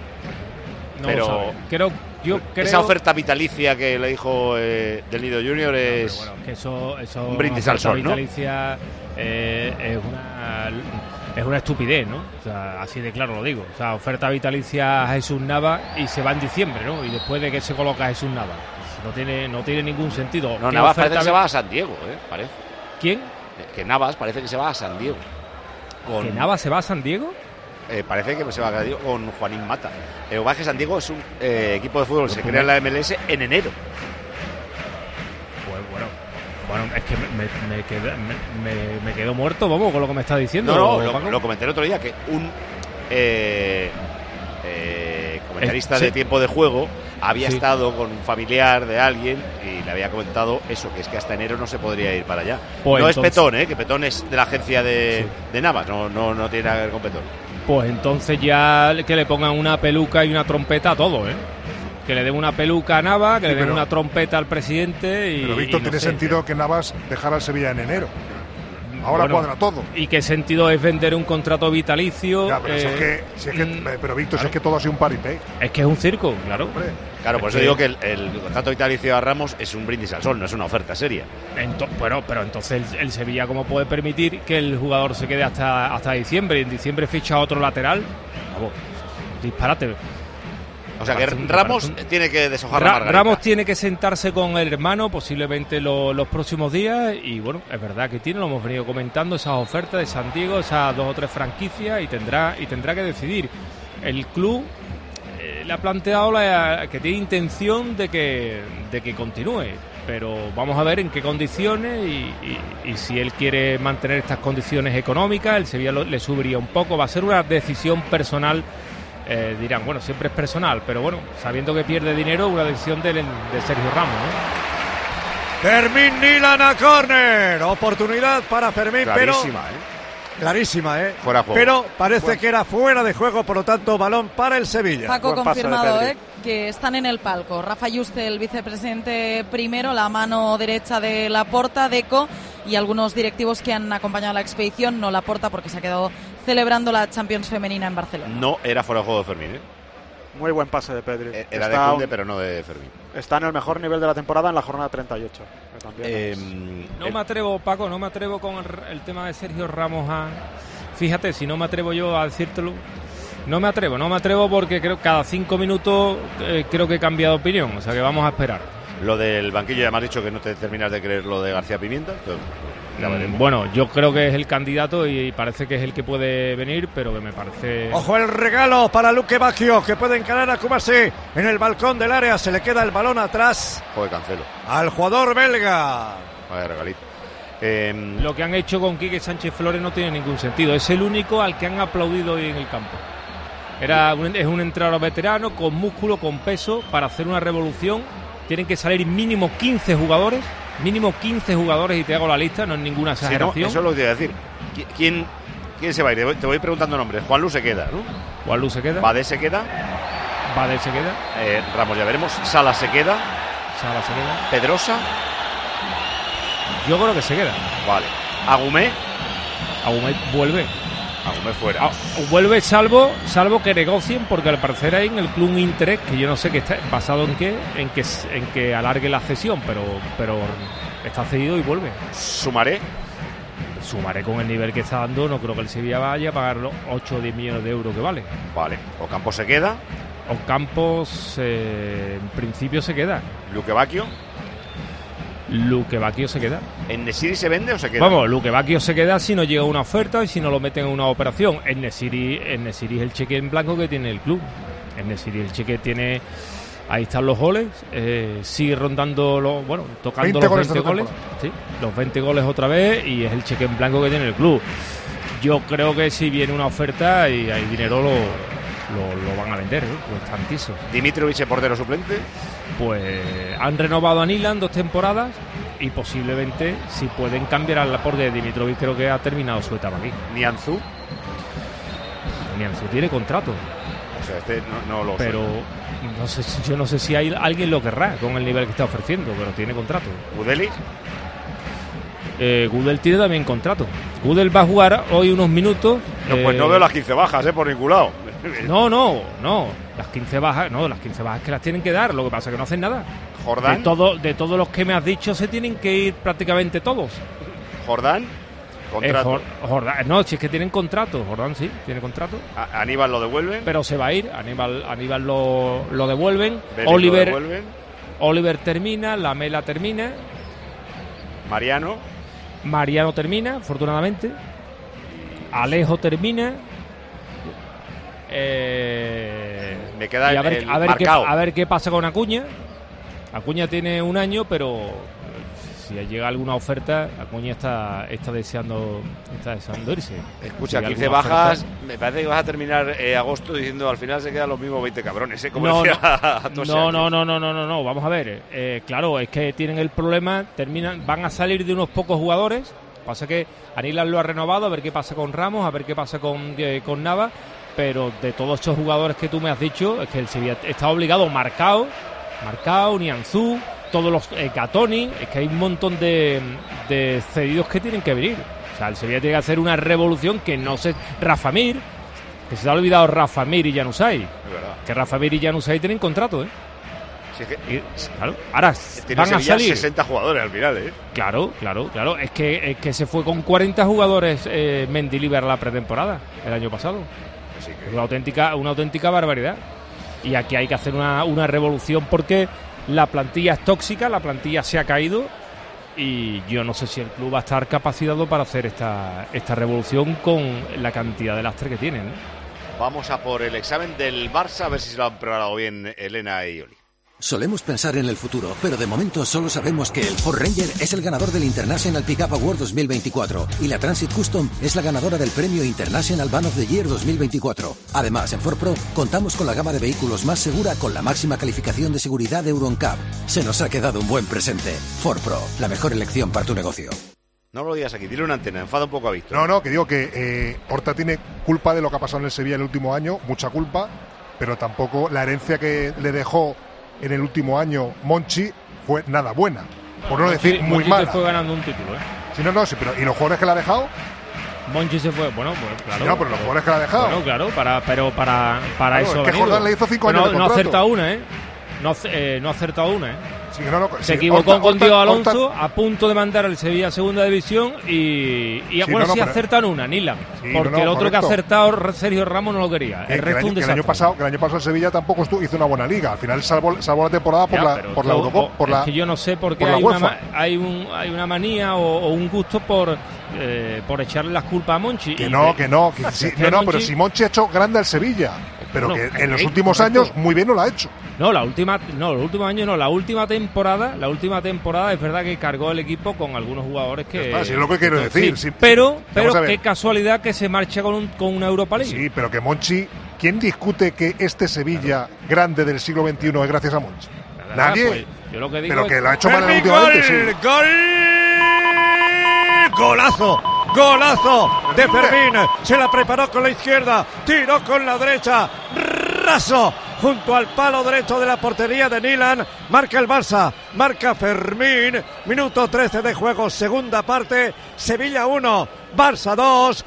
No Pero lo sabe. Creo, yo creo... Esa oferta vitalicia que le dijo eh, del Nido Junior es no, bueno, que eso, eso un brindis al sol, ¿no? Vitalicia eh, es una es una estupidez, ¿no? O sea, así de claro lo digo. O sea, oferta vitalicia a Jesús Nava y se va en diciembre, ¿no? Y después de que se coloca Jesús Nava, no tiene no tiene ningún sentido. No, Navas parece que se va a San Diego, ¿eh? Parece. ¿Quién? Que Navas parece que se va a San Diego. Con... ¿Que Navas se va a San Diego? Eh, parece que se va a San Diego con Juanín Mata. El Ovaje San Diego es un eh, equipo de fútbol que se crea en la M L S en enero. Pues bueno, bueno, es que me, me, quedé, me, me quedo muerto, vamos, con lo que me está diciendo. No, no, lo, lo comenté el otro día, que un eh, eh, comentarista eh, sí. de tiempo de juego había sí. estado con un familiar de alguien y le había comentado eso, que es que hasta enero no se podría ir para allá. Pues no entonces... es Petón, ¿eh? Que Petón es de la agencia de, sí. de Navas, no, no, no tiene nada que ver con Petón. Pues entonces ya que le pongan una peluca y una trompeta a todo, ¿eh? Que le den una peluca a Navas, que sí, le den pero, una trompeta al presidente y... Pero Víctor, y no tiene sé, sentido pero... que Navas dejara el Sevilla en enero. Ahora bueno, cuadra todo. ¿Y qué sentido es vender un contrato vitalicio? Ya, pero, eh, si es que, si es que, mm, pero Víctor, claro. si es que todo ha sido un paripé. Es que es un circo, claro. Hombre. Claro, por es eso que... digo que el, el contrato vitalicio a Ramos es un brindis al sol, no es una oferta seria. Ento- bueno, pero entonces el, el Sevilla, ¿cómo puede permitir que el jugador se quede hasta, hasta diciembre? En diciembre ficha otro lateral. Vamos, disparate. O sea que Ramos tiene que deshojar Ra- la margarita. Ramos tiene que sentarse con el hermano posiblemente lo, los próximos días y bueno, es verdad que tiene, lo hemos venido comentando, esas ofertas de San Diego, esas dos o tres franquicias y tendrá y tendrá que decidir. El club eh, le ha planteado la, que tiene intención de que, de que continúe, pero vamos a ver en qué condiciones y, y, y si él quiere mantener estas condiciones económicas, el Sevilla lo, le subiría un poco, va a ser una decisión personal. Eh, dirán, bueno, siempre es personal, pero bueno, sabiendo que pierde dinero, una decisión de, de Sergio Ramos, ¿no? Fermín Nilan a córner, oportunidad para Fermín, clarísima, pero ¿eh? clarísima, ¿eh? Fuera de juego. Pero parece Fuera. que era fuera de juego, por lo tanto, balón para el Sevilla. Paco, Buen confirmado, ¿eh? Que están en el palco. Rafa Yuste, el vicepresidente primero, la mano derecha de Laporta, Deco y algunos directivos que han acompañado a la expedición, no Laporta porque se ha quedado celebrando la Champions femenina en Barcelona. No era fuera de juego de Fermín, ¿eh? Muy buen pase de Pedri. Era está de Kunde, pero no de Fermín. Está en el mejor nivel de la temporada en la jornada treinta y ocho. Que también eh, es... No me atrevo, Paco, no me atrevo con el, el tema de Sergio Ramos a... Fíjate, si no me atrevo yo a decírtelo, no me atrevo, no me atrevo porque creo que cada cinco minutos eh, creo que he cambiado de opinión, o sea que vamos a esperar. Lo del banquillo, ya me has dicho que no te terminas de creer lo de García Pimienta. Pero ya mm, bueno, yo creo que es el candidato y parece que es el que puede venir, pero que me parece... Ojo el regalo para Luque Bacchio, que puede encarar a Kubasi en el balcón del área, se le queda el balón atrás. Joder, Cancelo. Al jugador belga. Vaya regalito. Eh, Lo que han hecho con Quique Sánchez Flores no tiene ningún sentido, es el único al que han aplaudido hoy en el campo. Era un, es un entrenador veterano con músculo, con peso para hacer una revolución tienen que salir mínimo quince jugadores, mínimo quince jugadores, y te hago la lista, no es ninguna exageración. Sí, no, eso es lo que te iba a decir. ¿Quién, quién se va a ir? Te voy, te voy preguntando nombres. Juanlu se queda, ¿no? Juanlu se queda. Badé se queda. Badé se queda. Eh, Ramos ya veremos. Sala se queda. Sala se queda. Pedrosa. Yo creo que se queda. Vale. Agumé. Agumé vuelve. Agumé fuera. Ah, vuelve salvo salvo que negocien, porque al parecer hay en el club un interés que yo no sé qué está basado en qué, en que en que alargue la cesión, pero pero está cedido y vuelve. Sumaré. Sumaré con el nivel que está dando, no creo que el Sevilla vaya a pagar los ocho o diez millones de euros que vale. Vale. Ocampos se queda. Ocampos eh, en principio se queda. Luque Bacchio. Luque Bacchio se queda. ¿En Nesiri se vende o se queda? Vamos, Luque Bacchio se queda si no llega una oferta y si no lo meten en una operación. En Nesiri, en Nesiri es el cheque en blanco que tiene el club. En Nesiri el cheque tiene... Ahí están los goles. Eh, sigue rondando los... Bueno, tocando los veinte goles. Sí, los veinte goles otra vez, y es el cheque en blanco que tiene el club. Yo creo que si viene una oferta y hay dinero, lo, lo, lo van a vender, ¿eh? Pues tantísimo. Dimitrovic, portero suplente. Pues han renovado a Nilan dos temporadas y posiblemente si pueden cambiar al porque Dimitrovic creo que ha terminado su etapa aquí. Nianzú. Nianzú tiene contrato. O sea, este no, no lo Pero no sé, yo no sé si hay alguien lo querrá con el nivel que está ofreciendo, pero tiene contrato. ¿Gudeli? Eh, Gudel tiene también contrato. Gudel va a jugar hoy unos minutos. No, pues eh, no veo las quince bajas, ¿eh? Por ningún lado. No, no, no. Las quince bajas, no, las quince bajas que las tienen que dar. Lo que pasa es que no hacen nada. Jordán. De, todo, de todos los que me has dicho, se tienen que ir prácticamente todos. Jordán. Contrato. Eh, Jordán, no, si es que tienen contrato. Jordán sí, tiene contrato. A Aníbal lo devuelven. Pero se va a ir. Aníbal, Aníbal lo, lo devuelven. Belli Oliver, lo devuelven. Oliver termina. Lamela termina. Mariano. Mariano termina, afortunadamente. Alejo termina. Eh, Me queda y a ver, el a ver qué, marcado. a ver qué pasa con Acuña. Acuña tiene un año, pero si llega alguna oferta, Acuña está está deseando está deseando irse. Escucha, si quince bajas, oferta, me parece que vas a terminar eh, agosto diciendo al final se quedan los mismos veinte cabrones, ¿eh? Como no, decía no, no, no, no, no, no, no, vamos a ver. Eh, claro, es que tienen el problema, terminan, van a salir de unos pocos jugadores. Pasa que Aníbal lo ha renovado, a ver qué pasa con Ramos, a ver qué pasa con, eh, con Nava. Pero de todos estos jugadores que tú me has dicho, es que el Sevilla está obligado, Marcao, Marcao, Nianzú, todos los eh, Gatoni, es que hay un montón de, de cedidos que tienen que venir. O sea, el Sevilla tiene que hacer una revolución que no se... Rafa Mir, que se ha olvidado Rafa Mir y Januzaj. Que Rafa Mir y Januzaj tienen contrato, ¿eh? Sí, que, y, claro, ahora tiene van a salir sesenta jugadores al final, ¿eh? Claro, claro, claro. Es que, es que se fue con cuarenta jugadores eh, Mendilibar a la pretemporada el año pasado. Así que... Una auténtica, una auténtica barbaridad. Y aquí hay que hacer una, una revolución porque la plantilla es tóxica, la plantilla se ha caído y yo no sé si el club va a estar capacitado para hacer esta, esta revolución con la cantidad de lastre que tienen, ¿eh? Vamos a por el examen del Barça, a ver si se lo han preparado bien Elena y Oli. Solemos pensar en el futuro, pero de momento solo sabemos que el Ford Ranger es el ganador del International Pickup Award dos mil veinticuatro y la Transit Custom es la ganadora del premio International Van of the Year dos mil veinticuatro. Además, en Ford Pro contamos con la gama de vehículos más segura con la máxima calificación de seguridad de Euro N C A P. Se nos ha quedado un buen presente. Ford Pro, la mejor elección para tu negocio. No lo digas aquí, dile una antena, enfada un poco a Víctor. No, no, que digo que eh, Horta tiene culpa de lo que ha pasado en el Sevilla el último año, mucha culpa, pero tampoco la herencia que le dejó en el último año Monchi fue nada buena, por no decir muy Monchi mala. se fue ganando un título, ¿eh? Sí, no, no, sí, pero ¿y los jugadores que le ha dejado? Monchi se fue, bueno, pues claro. Sí, no, pero los jugadores que le ha dejado. Bueno, claro, para, pero para, para claro, eso. Es que Jordán le hizo cinco bueno, años de no contrato. ha acertado una, ¿eh? No, eh, no ha acertado una, ¿eh? Sí, no, no, se sí, equivocó Horta, con Diego Horta, Alonso, Horta. a punto de mandar al Sevilla a segunda división y, y Sí, bueno, no, no, sí pero... acertan una, Nila, Sí, porque no, no, el otro correcto. que ha acertado Sergio Ramos no lo quería. Que, El que resto el, año, un que el desastre. año pasado, que el año pasado el Sevilla tampoco estuvo, hizo una buena liga. Al final salvó, salvó la temporada por Ya, la pero por la yo- Eurocopa, por es la que yo no sé por qué por la hay una, UEFA. ma- hay, un, hay una manía o, o un gusto por eh, por echarle las culpas a Monchi. Que Y no, que- que no, que sí, es que no, no, Monchi- pero si Monchi ha hecho grande al Sevilla, pero No, que que- en los eh, últimos correcto. años muy bien no lo ha hecho. No, la última, no, los últimos años no, la última temporada, la última temporada es verdad que cargó el equipo con algunos jugadores que. Ya está, sí, es lo que quiero sí, decir, sí. sí. Pero, Vamos pero a ver. qué casualidad que se marcha con un, con una Europa League. Sí, pero que Monchi, ¿quién discute que este Sevilla grande del siglo veintiuno es gracias a Monchi? Nada, Nadie. pues, Yo lo que digo Pero es que lo ha hecho mal Fermín, últimamente, gol, sí. gol, golazo, golazo de Fermín, se la preparó con la izquierda, tiró con la derecha, raso, junto al palo derecho de la portería de Nilan, marca el Barça, marca Fermín, minuto trece de juego, segunda parte, Sevilla uno, Barça dos,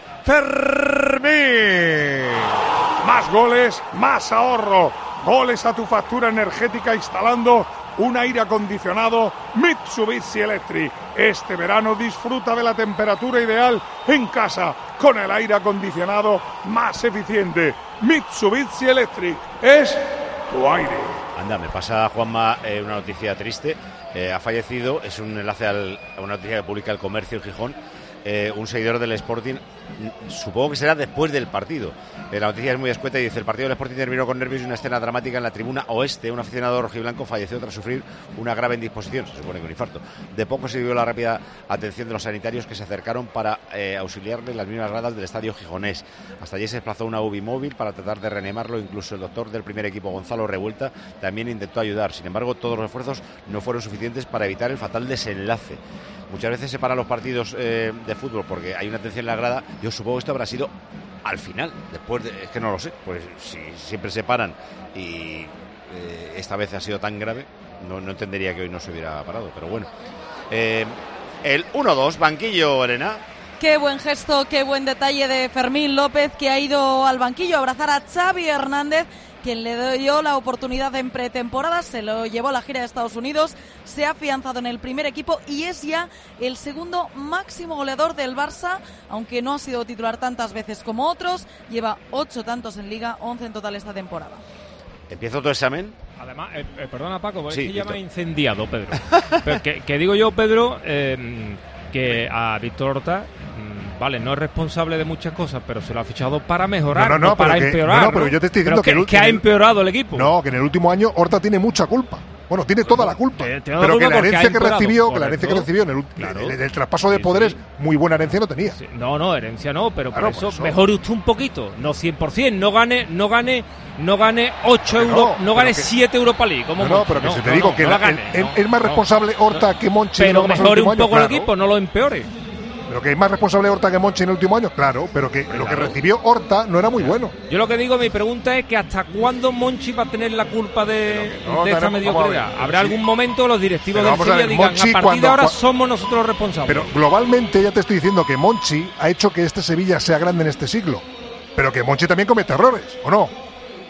Fermín. Más goles, más ahorro. Goles a tu factura energética instalando un aire acondicionado Mitsubishi Electric. Este verano disfruta de la temperatura ideal en casa con el aire acondicionado más eficiente. Mitsubishi Electric es tu aire. Anda, me pasa, Juanma, eh, una noticia triste. Eh, ha fallecido, es un enlace al, a una noticia que publica El Comercio en Gijón. Eh, un seguidor del Sporting, supongo que será después del partido. Eh, la noticia es muy escueta y dice: el partido del Sporting terminó con nervios y una escena dramática en la tribuna oeste. Un aficionado rojiblanco falleció tras sufrir una grave indisposición, se supone que un infarto. De poco se vio la rápida atención de los sanitarios que se acercaron para eh, auxiliarle en las mismas gradas del estadio gijonés. Hasta allí se desplazó una U B I móvil para tratar de reanimarlo. Incluso el doctor del primer equipo, Gonzalo Revuelta, también intentó ayudar. Sin embargo, todos los esfuerzos no fueron suficientes para evitar el fatal desenlace. Muchas veces se paran los partidos eh, de fútbol porque hay una tensión en la grada. Yo supongo que esto habrá sido al final, después de, es que no lo sé, pues si siempre se paran y eh, esta vez ha sido tan grave, no, no entendería que hoy no se hubiera parado, pero bueno. Eh, el uno dos, banquillo, Elena. Qué buen gesto, qué buen detalle de Fermín López, que ha ido al banquillo a abrazar a Xavi Hernández, quien le dio la oportunidad en pretemporada, se lo llevó a la gira de Estados Unidos, se ha afianzado en el primer equipo y es ya el segundo máximo goleador del Barça, aunque no ha sido titular tantas veces como otros, lleva ocho tantos en Liga, once en total esta temporada. ¿Empiezo tu examen? Además, eh, eh, perdona Paco, porque Sí, es que ya Víctor. me ha incendiado, Pedro. Pero que, que digo yo, Pedro, eh, que a Víctor Horta, mm, vale, no es responsable de muchas cosas, pero se lo ha fichado para mejorar, No, no, no, no, para pero que- empeorar. no, no, pero yo te estoy diciendo Pero que el que, que ha último- empeorado el equipo. No, que en el último año Horta tiene mucha culpa. Bueno, tiene toda la culpa. Tiene- tiene Pero la que culpa la porque ha herencia que empeorado, recibió, que la herencia que correcto. recibió en el, Claro. en el- el traspaso de Sí, poderes, sí. muy buena herencia no tenía. No, no, herencia no, pero Claro, por eso, por eso. mejore usted un poquito, no cien por ciento, no gane, no gane, no gane ocho Que no, euros, no pero gane que- siete Europa League, como No, no, mucho. pero que No, se te no, digo no, que no la- la gane, el- no, es más no. responsable Horta que Monchi. en lo Pero que pasa en el mejore último un año, poco el claro. equipo, no lo empeore. Pero que es más responsable Horta que Monchi en el último año, claro, pero que lo que recibió Horta no era muy bueno. Yo lo que digo, mi pregunta es que hasta cuándo Monchi va a tener la culpa de, no, de esta tenemos- vamos a mediocridad. ver, Habrá sí. algún momento los directivos Pero del vamos a Sevilla ver, digan, Monchi a partir cuando- de ahora cua- somos nosotros los responsables. Pero globalmente ya te estoy diciendo que Monchi ha hecho que este Sevilla sea grande en este siglo. Pero que Monchi también comete errores, ¿o no?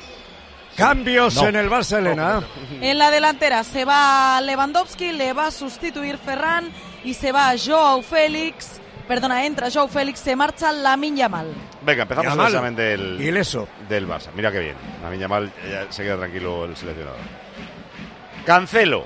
Cambios No. en el Barça, Elena. En la delantera se va Lewandowski, le va a sustituir Ferran y se va Joao Félix. Perdona, entra Joao Félix, se marcha Lamine Yamal. Venga, empezamos Yamal. el examen del, Ileso. del Barça. Mira qué bien. Lamine Yamal, ya se queda tranquilo el seleccionador. Cancelo.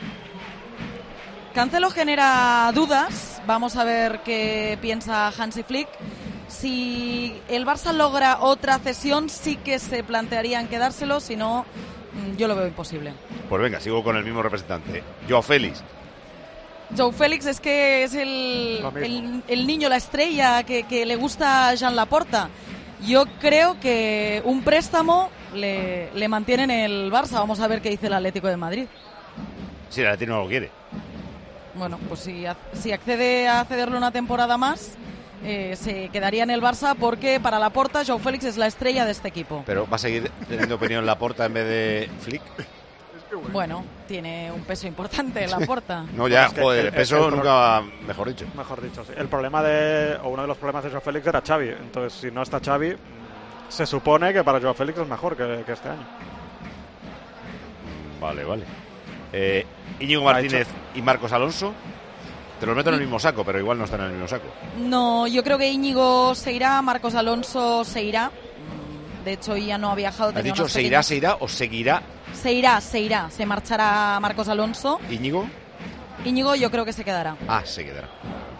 Cancelo genera dudas. Vamos a ver qué piensa Hansi Flick. Si el Barça logra otra cesión, sí que se plantearían quedárselo. Si no, mm, yo lo veo imposible. Pues venga, sigo con el mismo representante. Joao Félix. Joe Félix es que es el, Lo mismo. el, el niño, la estrella que, que le gusta a Jean Laporta. Yo creo que un préstamo le, le mantiene en el Barça. Vamos a ver qué dice el Atlético de Madrid. Si el Atlético no lo quiere. Bueno, pues si, ac- si accede a cederle una temporada más, eh, se quedaría en el Barça porque para Laporta Joe Félix es la estrella de este equipo. Pero va a seguir teniendo opinión Laporta en vez de Flick. Bueno, tiene un peso importante Laporta. No, ya, Es que joder, el- el peso el- el- nunca, mejor dicho. Mejor dicho, sí. El problema de, o uno de los problemas de Joao Félix era Xavi. Entonces, si no está Xavi, se supone que para Joao Félix es mejor que, que este año. Vale, vale. Eh, Íñigo Ha Martínez hecho- y Marcos Alonso. Te los meto en el mismo saco, pero igual no están en el mismo saco. No, yo creo que Íñigo se irá, Marcos Alonso se irá. Mm, De hecho, ya no ha viajado. ¿Has tenía dicho unos se irá, pequeños- se irá o seguirá Se irá, se irá. Se marchará Marcos Alonso. Íñigo? Íñigo yo creo que se quedará. Ah, se quedará.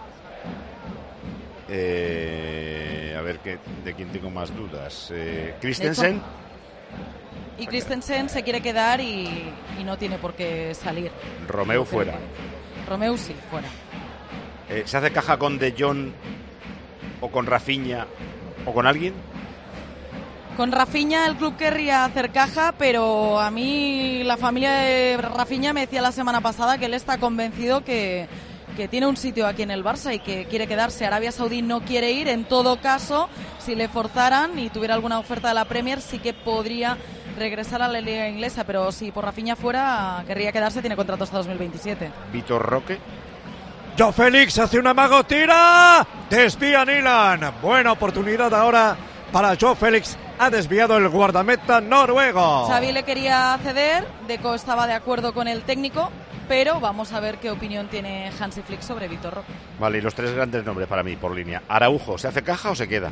Eh, a ver, qué, ¿de quién tengo más dudas? Eh, Christensen. Y Christensen se quiere quedar y, y no tiene por qué salir. Romeu fuera. Romeu sí, fuera. Eh, ¿Se hace caja con De Jong o con Rafinha o con alguien? Con Rafinha el club querría hacer caja, pero a mí la familia de Rafinha me decía la semana pasada que él está convencido que, que tiene un sitio aquí en el Barça y que quiere quedarse. Arabia Saudí no quiere ir. En todo caso, si le forzaran y tuviera alguna oferta de la Premier, sí que podría regresar a la liga inglesa, pero si por Rafinha fuera, querría quedarse, tiene contrato hasta dos mil veintisiete. Vitor Roque. Joao Félix hace un amago, tira, desvía Nilan. Buena oportunidad ahora para Joao Félix. Ha desviado el guardameta noruego. Xavi le quería ceder, Deco estaba de acuerdo con el técnico, pero vamos a ver qué opinión tiene Hansi Flick sobre Vitor Roque. Vale, y los tres grandes nombres para mí por línea. Araujo, ¿se hace caja o se queda?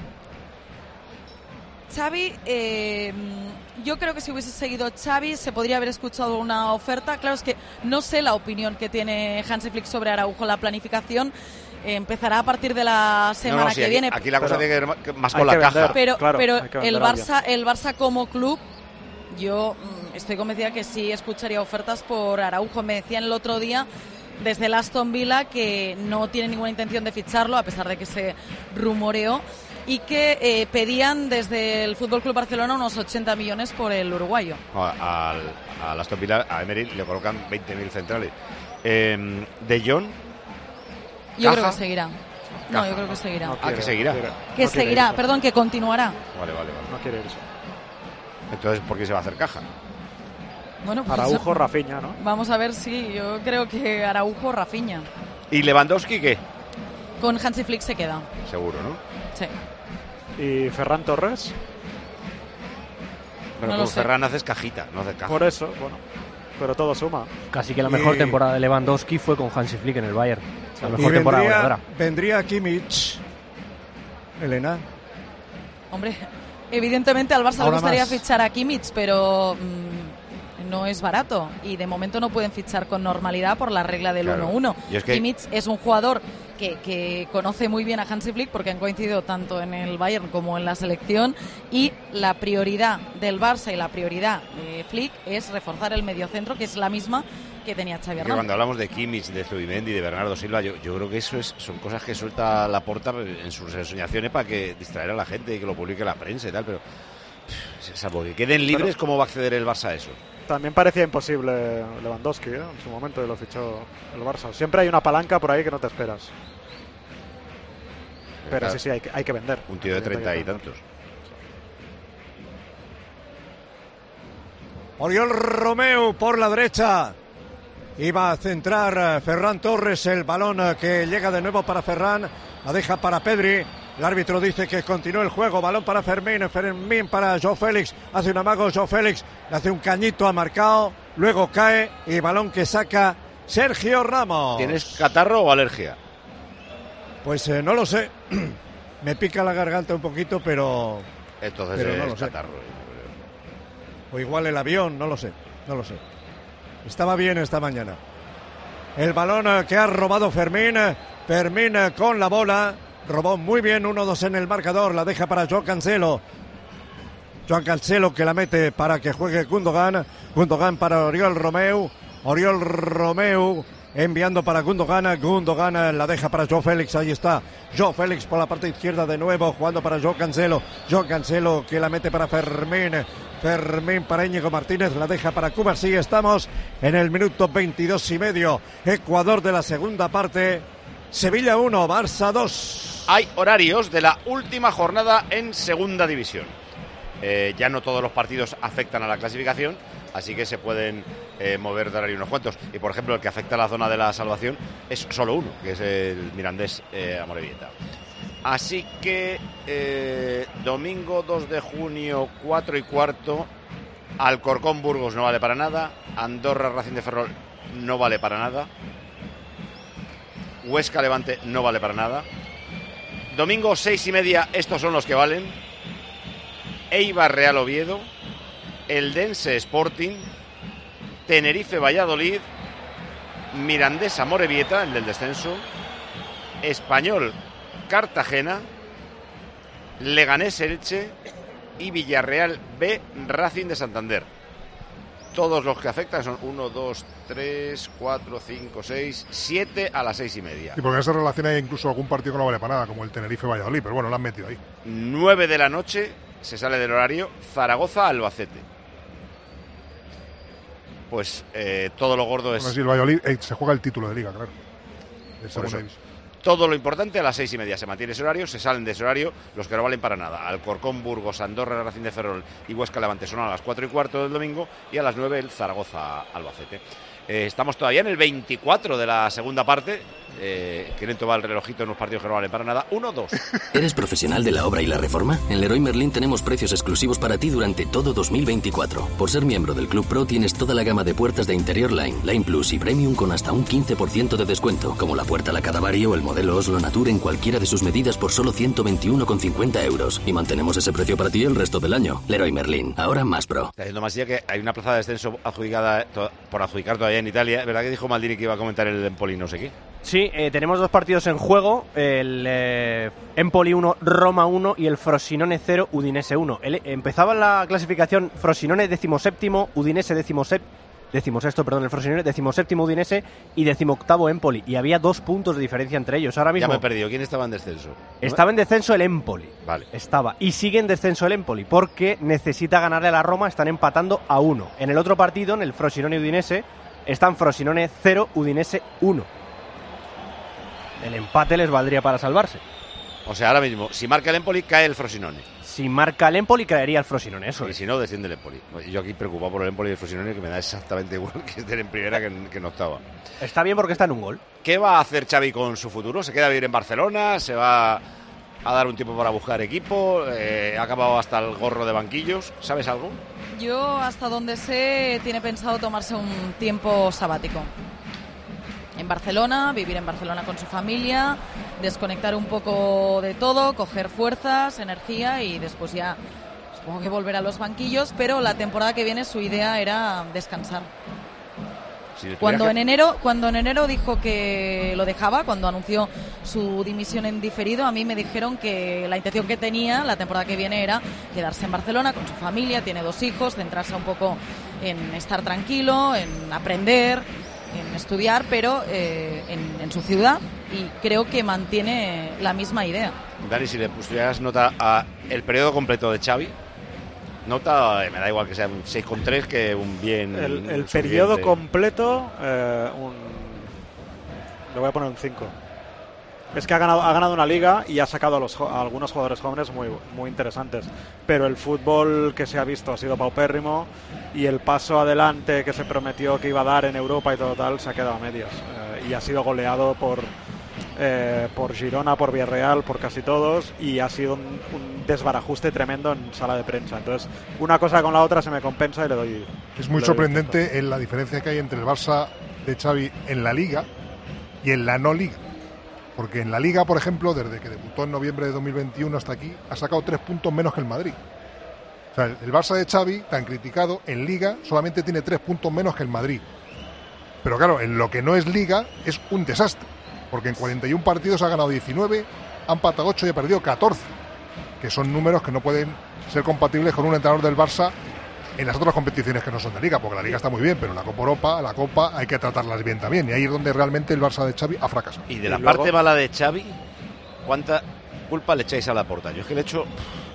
Xavi, eh, yo creo que si hubiese seguido Xavi se podría haber escuchado una oferta. Claro, es que no sé la opinión que tiene Hansi Flick sobre Araujo. La planificación eh, empezará a partir de la semana no, no, sí, que aquí, viene. Aquí la cosa tiene que ver más hay con la que caja. vender, Pero, claro, pero hay que vender el a Barça, el Barça como club, yo mm, estoy convencida que sí escucharía ofertas por Araujo. Me decían el otro día desde el Aston Villa que no tiene ninguna intención de ficharlo, a pesar de que se rumoreó, y que eh, pedían desde el Fútbol Club Barcelona unos ochenta millones por el uruguayo. A, al, al Aston Villa, a Emery le colocan veinte mil centrales. Eh, ¿De Jong? Yo ¿Caja? creo que seguirá. No, yo creo que seguirá. No ah, que seguirá. Que no seguirá, irse. perdón, que continuará. Vale, vale, vale. No quiere irse. Entonces, ¿por qué se va a hacer caja? Bueno, pues, Araujo, Rafinha, ¿no? Vamos a ver si yo creo que Araujo, Rafinha. ¿Y Lewandowski qué? Con Hansi Flick se queda. Seguro, ¿no? Sí. ¿Y Ferran Torres? Pero No con lo sé. Ferran haces cajita, no haces caja. Por eso, bueno. Pero todo suma. Casi que la mejor Y- temporada de Lewandowski fue con Hansi Flick en el Bayern. La Y mejor temporada vendría, goleadora. vendría Kimmich. Elena. Hombre, evidentemente al Barça le Ahora gustaría más. fichar a Kimmich, pero mm, no es barato y de momento no pueden fichar con normalidad por la regla del Claro. uno uno. Y es que- Kimmich es un jugador que, que conoce muy bien a Hansi Flick porque han coincidido tanto en el Bayern como en la selección, y la prioridad del Barça y la prioridad de Flick es reforzar el mediocentro, que es la misma que tenía Xavi Que Hernández. cuando hablamos de Kimmich, de Zubimendi, de Bernardo Silva, yo, yo creo que eso es, son cosas que suelta Laporta en sus ensoñaciones para que distraer a la gente y que lo publique la prensa y tal, pero pff, salvo que queden libres, Pero- ¿cómo va a acceder el Barça a eso? También parecía imposible Lewandowski, ¿eh? En su momento y lo fichó el Barça. Siempre hay una palanca por ahí que no te esperas. Pero Claro. sí, sí, hay que, hay que vender. Un tío de treinta y tantos. Oriol Romeu por la derecha. Iba a centrar eh, Ferran Torres el balón eh, que llega de nuevo para Ferran. La deja para Pedri. El árbitro dice que continúe el juego. Balón para Fermín. Fermín para Joao Félix. Hace un amago Joao Félix. Le hace un cañito a Marcao. Luego cae y balón que saca Sergio Ramos. ¿Tienes catarro o alergia? Pues eh, no lo sé. Me pica la garganta un poquito, pero... Entonces pero no es lo sé. catarro. O igual el avión, no lo sé. No lo sé. Estaba bien esta mañana. El balón eh, que ha robado Fermín. eh, Fermín eh, con la bola. Robó muy bien, uno dos en el marcador. La deja para Joao Cancelo. Joao Cancelo que la mete para que juegue Gundogan. Gundogan para Oriol Romeu. Oriol Romeu enviando para Gundogan. Gundogan la deja para Joao Félix. Ahí está Joao Félix por la parte izquierda de nuevo, jugando para Joao Cancelo. Joao Cancelo que la mete para Fermín. Fermín para Íñigo Martínez, la deja para Cubarsí. Estamos en el minuto veintidós y medio. Ecuador de la segunda parte. Sevilla uno, Barça dos. Hay horarios de la última jornada en Segunda División. Eh, ya no todos los partidos afectan a la clasificación, así que se pueden eh, mover de horario unos cuantos. Y por ejemplo, el que afecta a la zona de la salvación es solo uno, que es el Mirandés eh, Amorebieta. Así que eh, domingo dos de junio, cuatro y cuarto, Alcorcón Burgos no vale para nada, Andorra Racing de Ferrol no vale para nada, Huesca Levante no vale para nada. Domingo seis y media, estos son los que valen: Eibar Real Oviedo, Eldense Sporting, Tenerife Valladolid, Mirandés Amorebieta, el del descenso, Español Cartagena, Leganés Elche y Villarreal B Racing de Santander. Todos los que afectan son uno, dos, tres, cuatro, cinco, seis, siete a las seis y media. Y porque en esa relación hay incluso algún partido que no vale para nada, como el Tenerife Valladolid, pero bueno, lo han metido ahí. nueve de la noche, se sale del horario Zaragoza-Albacete. Pues eh, todo lo gordo es... Bueno, sí, el Valladolid eh, se juega el título de Liga, claro. De Por eso, división. todo lo importante a las seis y media se mantiene ese horario, se salen de ese horario los que no valen para nada. Alcorcón, Burgos, Andorra, Racing de Ferrol y Huesca Levante son a las cuatro y cuarto del domingo y a las nueve el Zaragoza-Albacete. Eh, estamos todavía en el veinticuatro de la segunda parte. Eh, que lento va el relojito en unos partidos que no valen para nada. uno dos. ¿Eres profesional de la obra y la reforma? En Leroy Merlin tenemos precios exclusivos para ti durante todo dos mil veinticuatro. Por ser miembro del Club Pro tienes toda la gama de puertas de Interior Line, Line Plus y Premium con hasta un quince por ciento de descuento, como la puerta La Cadavari o el modelo Oslo Nature en cualquiera de sus medidas por solo ciento veintiuno con cincuenta euros. Y mantenemos ese precio para ti el resto del año. Leroy Merlin, ahora más pro. Está diciendo Masía que hay una plaza de descenso adjudicada to- por adjudicar todavía en Italia. ¿Verdad que dijo Maldini que iba a comentar el Empoli no sé qué? Sí, eh, tenemos dos partidos en juego, el eh, Empoli uno, Roma uno y el Frosinone cero, Udinese uno. El, empezaba la clasificación Frosinone decimoséptimo, Udinese decimoséptimo, decimosexto, perdón, el Frosinone decimoséptimo, Udinese y decimoctavo Empoli. Y había dos puntos de diferencia entre ellos. Ahora mismo Ya me he perdido. ¿Quién estaba en descenso? estaba en descenso el Empoli. Vale. Estaba. Y sigue en descenso el Empoli porque necesita ganarle a la Roma, están empatando a uno. En el otro partido, en el Frosinone Udinese, están Frosinone cero, Udinese uno. El empate les valdría para salvarse. O sea, ahora mismo, si marca el Empoli, cae el Frosinone. Si marca el Empoli, caería el Frosinone, eso Y es. si no, desciende el Empoli. Yo aquí preocupado por el Empoli y el Frosinone, que me da exactamente igual que estén en primera que en, que en octava. Está bien porque está en un gol. ¿Qué va a hacer Xavi con su futuro? ¿Se queda a vivir en Barcelona? ¿Se va a dar un tiempo para buscar equipo? Eh, ¿Ha acabado hasta el gorro de banquillos? ¿Sabes algo? Yo, hasta donde sé, tiene pensado tomarse un tiempo sabático. En Barcelona, vivir en Barcelona con su familia, desconectar un poco de todo, coger fuerzas, energía y después ya supongo que volver a los banquillos, pero la temporada que viene su idea era descansar. Si Cuando que... en enero, cuando en enero dijo que lo dejaba, cuando anunció su dimisión en diferido, a mí me dijeron que la intención que tenía la temporada que viene era quedarse en Barcelona con su familia, tiene dos hijos, centrarse un poco en estar tranquilo, en aprender, en estudiar, pero eh, en, en su ciudad, y creo que mantiene la misma idea. Dani, si le pusieras nota a el periodo completo de Xavi, nota, eh, me da igual que sea un seis coma tres que un bien. El, el suficiente. periodo completo, eh, un, le voy a poner un cinco. Es que ha ganado, ha ganado una liga y ha sacado a, los, a algunos jugadores jóvenes muy, muy interesantes. Pero el fútbol que se ha visto ha sido paupérrimo y el paso adelante que se prometió que iba a dar en Europa y todo tal se ha quedado a medias. Eh, y ha sido goleado por, eh, por Girona, por Villarreal, por casi todos, y ha sido un, un desbarajuste tremendo en sala de prensa. Entonces, una cosa con la otra se me compensa y le doy... Es muy sorprendente en la diferencia que hay entre el Barça de Xavi en la Liga y en la no Liga. Porque en la Liga, por ejemplo, desde que debutó en noviembre de dos mil veintiuno hasta aquí, ha sacado tres puntos menos que el Madrid. O sea, el Barça de Xavi, tan criticado, en Liga solamente tiene tres puntos menos que el Madrid. Pero claro, en lo que no es Liga es un desastre. Porque en cuarenta y uno partidos ha ganado diecinueve, ha empatado ocho y ha perdido catorce. Que son números que no pueden ser compatibles con un entrenador del Barça en las otras competiciones que no son de Liga, porque la Liga está muy bien, pero la Copa Europa, la Copa, hay que tratarlas bien también, y ahí es donde realmente el Barça de Xavi ha fracasado. Y de la y luego... parte mala de Xavi, ¿cuánta culpa le echáis a Laporta? Yo es que le echo...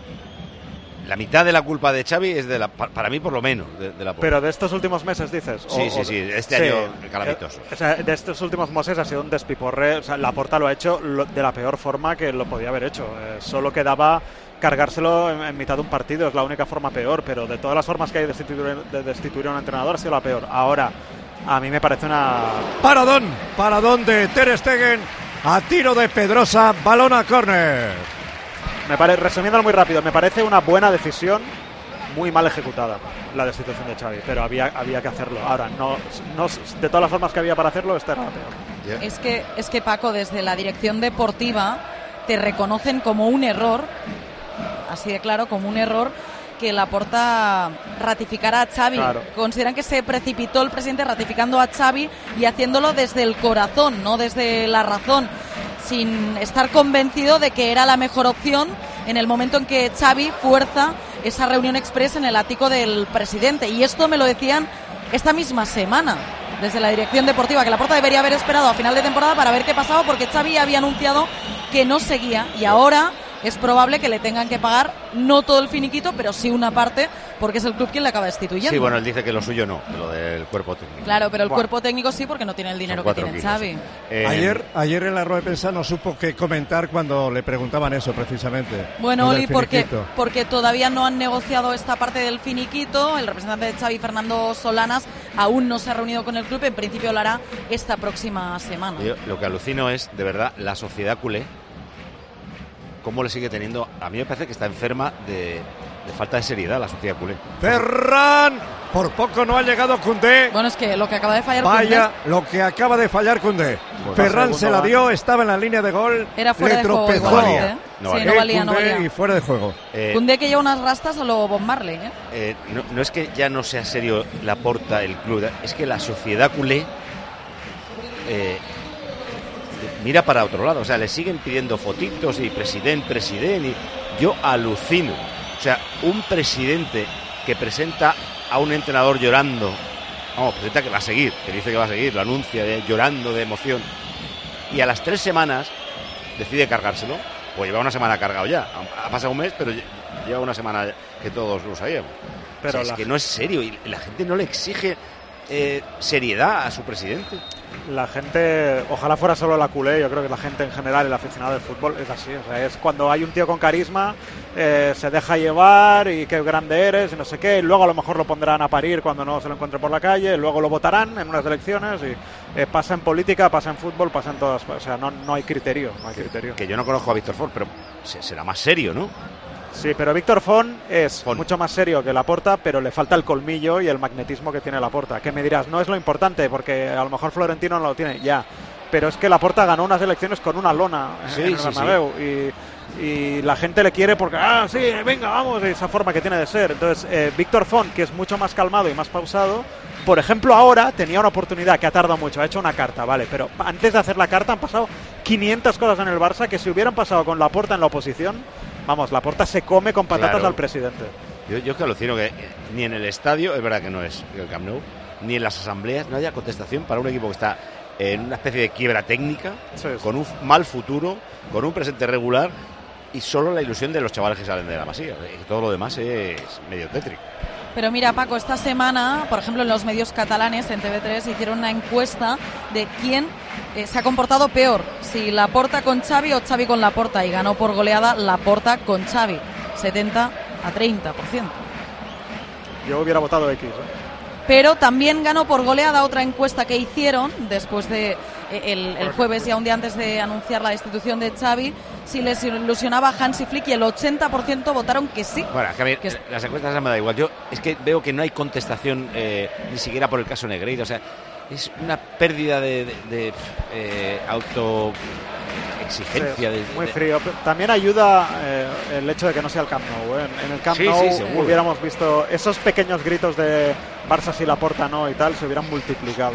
La mitad de la culpa de Xavi es de la, para mí por lo menos, de, de Laporta. Pero de estos últimos meses, dices. Sí, o, sí, o, sí, este sí, año calamitoso. O sea, de estos últimos meses ha sido un despiporre. O sea, Laporta lo ha hecho lo, de la peor forma que lo podía haber hecho. Eh, solo quedaba cargárselo en, en mitad de un partido, es la única forma peor, pero de todas las formas que hay de destituir, de destituir a un entrenador ha sido la peor. Ahora, a mí me parece una... Paradón, paradón de Ter Stegen, a tiro de Pedrosa, balón a córner. Me pare, resumiéndolo muy rápido, me parece una buena decisión, muy mal ejecutada la destitución de Xavi, pero había, había que hacerlo. Ahora, no, no, de todas las formas que había para hacerlo, esta era la peor. Yeah. Es que, es que Paco, desde la dirección deportiva te reconocen como un error, así de claro, como un error que Laporta ratificara a Xavi. Claro. Consideran que se precipitó el presidente ratificando a Xavi y haciéndolo desde el corazón, no desde la razón, sin estar convencido de que era la mejor opción en el momento en que Xavi fuerza esa reunión express en el ático del presidente. Y esto me lo decían esta misma semana desde la dirección deportiva, que Laporta debería haber esperado a final de temporada para ver qué pasaba, porque Xavi había anunciado que no seguía y ahora es probable que le tengan que pagar no todo el finiquito, pero sí una parte, porque es el club quien le acaba destituyendo. Sí, bueno, él dice que lo suyo no, que lo del cuerpo técnico. Claro, pero el Buah. cuerpo técnico sí, porque no tiene el dinero que tiene kilos. Xavi. Eh, ayer, ayer en la rueda de prensa no supo qué comentar cuando le preguntaban eso precisamente. Bueno, lo del Oli, porque, finiquito. porque todavía no han negociado esta parte del finiquito. El representante de Xavi, Fernando Solanas, aún no se ha reunido con el club. En principio lo hará esta próxima semana. Yo lo que alucino es, de verdad, la sociedad culé, cómo le sigue teniendo. A mí me parece que está enferma de, de falta de seriedad la sociedad culé. Ferran, por poco no ha llegado Koundé. Bueno, es que lo que acaba de fallar Vaya, Koundé lo que acaba de fallar Koundé. Pues Ferran se la dio, estaba en la línea de gol, Era fuera le de juego tropezó. igualmente, ¿eh? No Sí, valía. no valía, no Koundé valía. y fuera de juego. Eh, Koundé que lleva unas rastas a lo Bob Marley, ¿eh? eh, no, no es que ya no sea serio Laporta, el club, es que la sociedad culé eh, mira para otro lado. O sea, le siguen pidiendo fotitos y presidente, presidente. Y yo alucino. O sea, un presidente que presenta a un entrenador llorando. Vamos, presenta que va a seguir, que dice que va a seguir, lo anuncia eh, llorando de emoción. Y a las tres semanas decide cargárselo. Pues lleva una semana cargado ya. Ha pasado un mes, pero lleva una semana que todos lo sabíamos. Pero O sea, es la- que no es serio y la gente no le exige eh, seriedad a su presidente. La gente, ojalá fuera solo la culé, yo creo que la gente en general, el aficionado del fútbol, es así. O sea, es cuando hay un tío con carisma, eh, se deja llevar y qué grande eres y no sé qué. Y luego a lo mejor lo pondrán a parir cuando no se lo encuentre por la calle. Luego lo votarán en unas elecciones y eh, pasa en política, pasa en fútbol, pasa en todas. O sea, no, no hay criterio, no hay criterio. Que yo no conozco a Víctor Ford, pero se- será más serio, ¿no? Sí, pero Víctor Font es mucho más serio que Laporta, pero le falta el colmillo y el magnetismo que tiene Laporta. Que me dirás, no es lo importante, porque a lo mejor Florentino no lo tiene, ya. Pero es que Laporta ganó unas elecciones con una lona Sí, en el sí, sí. Bernabéu y, y la gente le quiere porque, ah, sí, venga, vamos, de esa forma que tiene de ser. Entonces, eh, Víctor Font, que es mucho más calmado y más pausado, por ejemplo, ahora tenía una oportunidad que ha tardado mucho, ha hecho una carta, vale, pero antes de hacer la carta han pasado quinientas cosas en el Barça que si hubieran pasado con Laporta en la oposición, vamos, Laporta se come con patatas Claro. al presidente. Yo, yo que alucino que eh, ni en el estadio, es verdad que no es el Camp Nou, ni en las asambleas no haya contestación para un equipo que está en una especie de quiebra técnica, con un mal futuro, con un presente regular y solo la ilusión de los chavales que salen de la Masía. Y todo lo demás es medio tétrico. Pero mira, Paco, esta semana, por ejemplo, en los medios catalanes, en T V tres, hicieron una encuesta de quién eh, se ha comportado peor, si Laporta con Xavi o Xavi con Laporta, y ganó por goleada Laporta con Xavi, setenta a treinta por ciento. Yo hubiera votado X. ¿eh? Pero también ganó por goleada otra encuesta que hicieron después de eh, el, el jueves, ya un día antes de anunciar la destitución de Xavi, si les ilusionaba Hansi Flick, y el ochenta por ciento votaron que sí. Bueno, es que a mí Que es- las encuestas me da igual. Yo es que veo que no hay contestación eh, ni siquiera por el caso Negreira. O sea, es una pérdida de, de, de, eh, auto exigencia. Sí, de, muy de- frío. Pero también ayuda eh, el hecho de que no sea el Camp Nou. ¿eh? En, en el Camp Sí, Nou sí, seguro. hubiéramos visto esos pequeños gritos de Barça si Laporta no y tal, se hubieran multiplicado.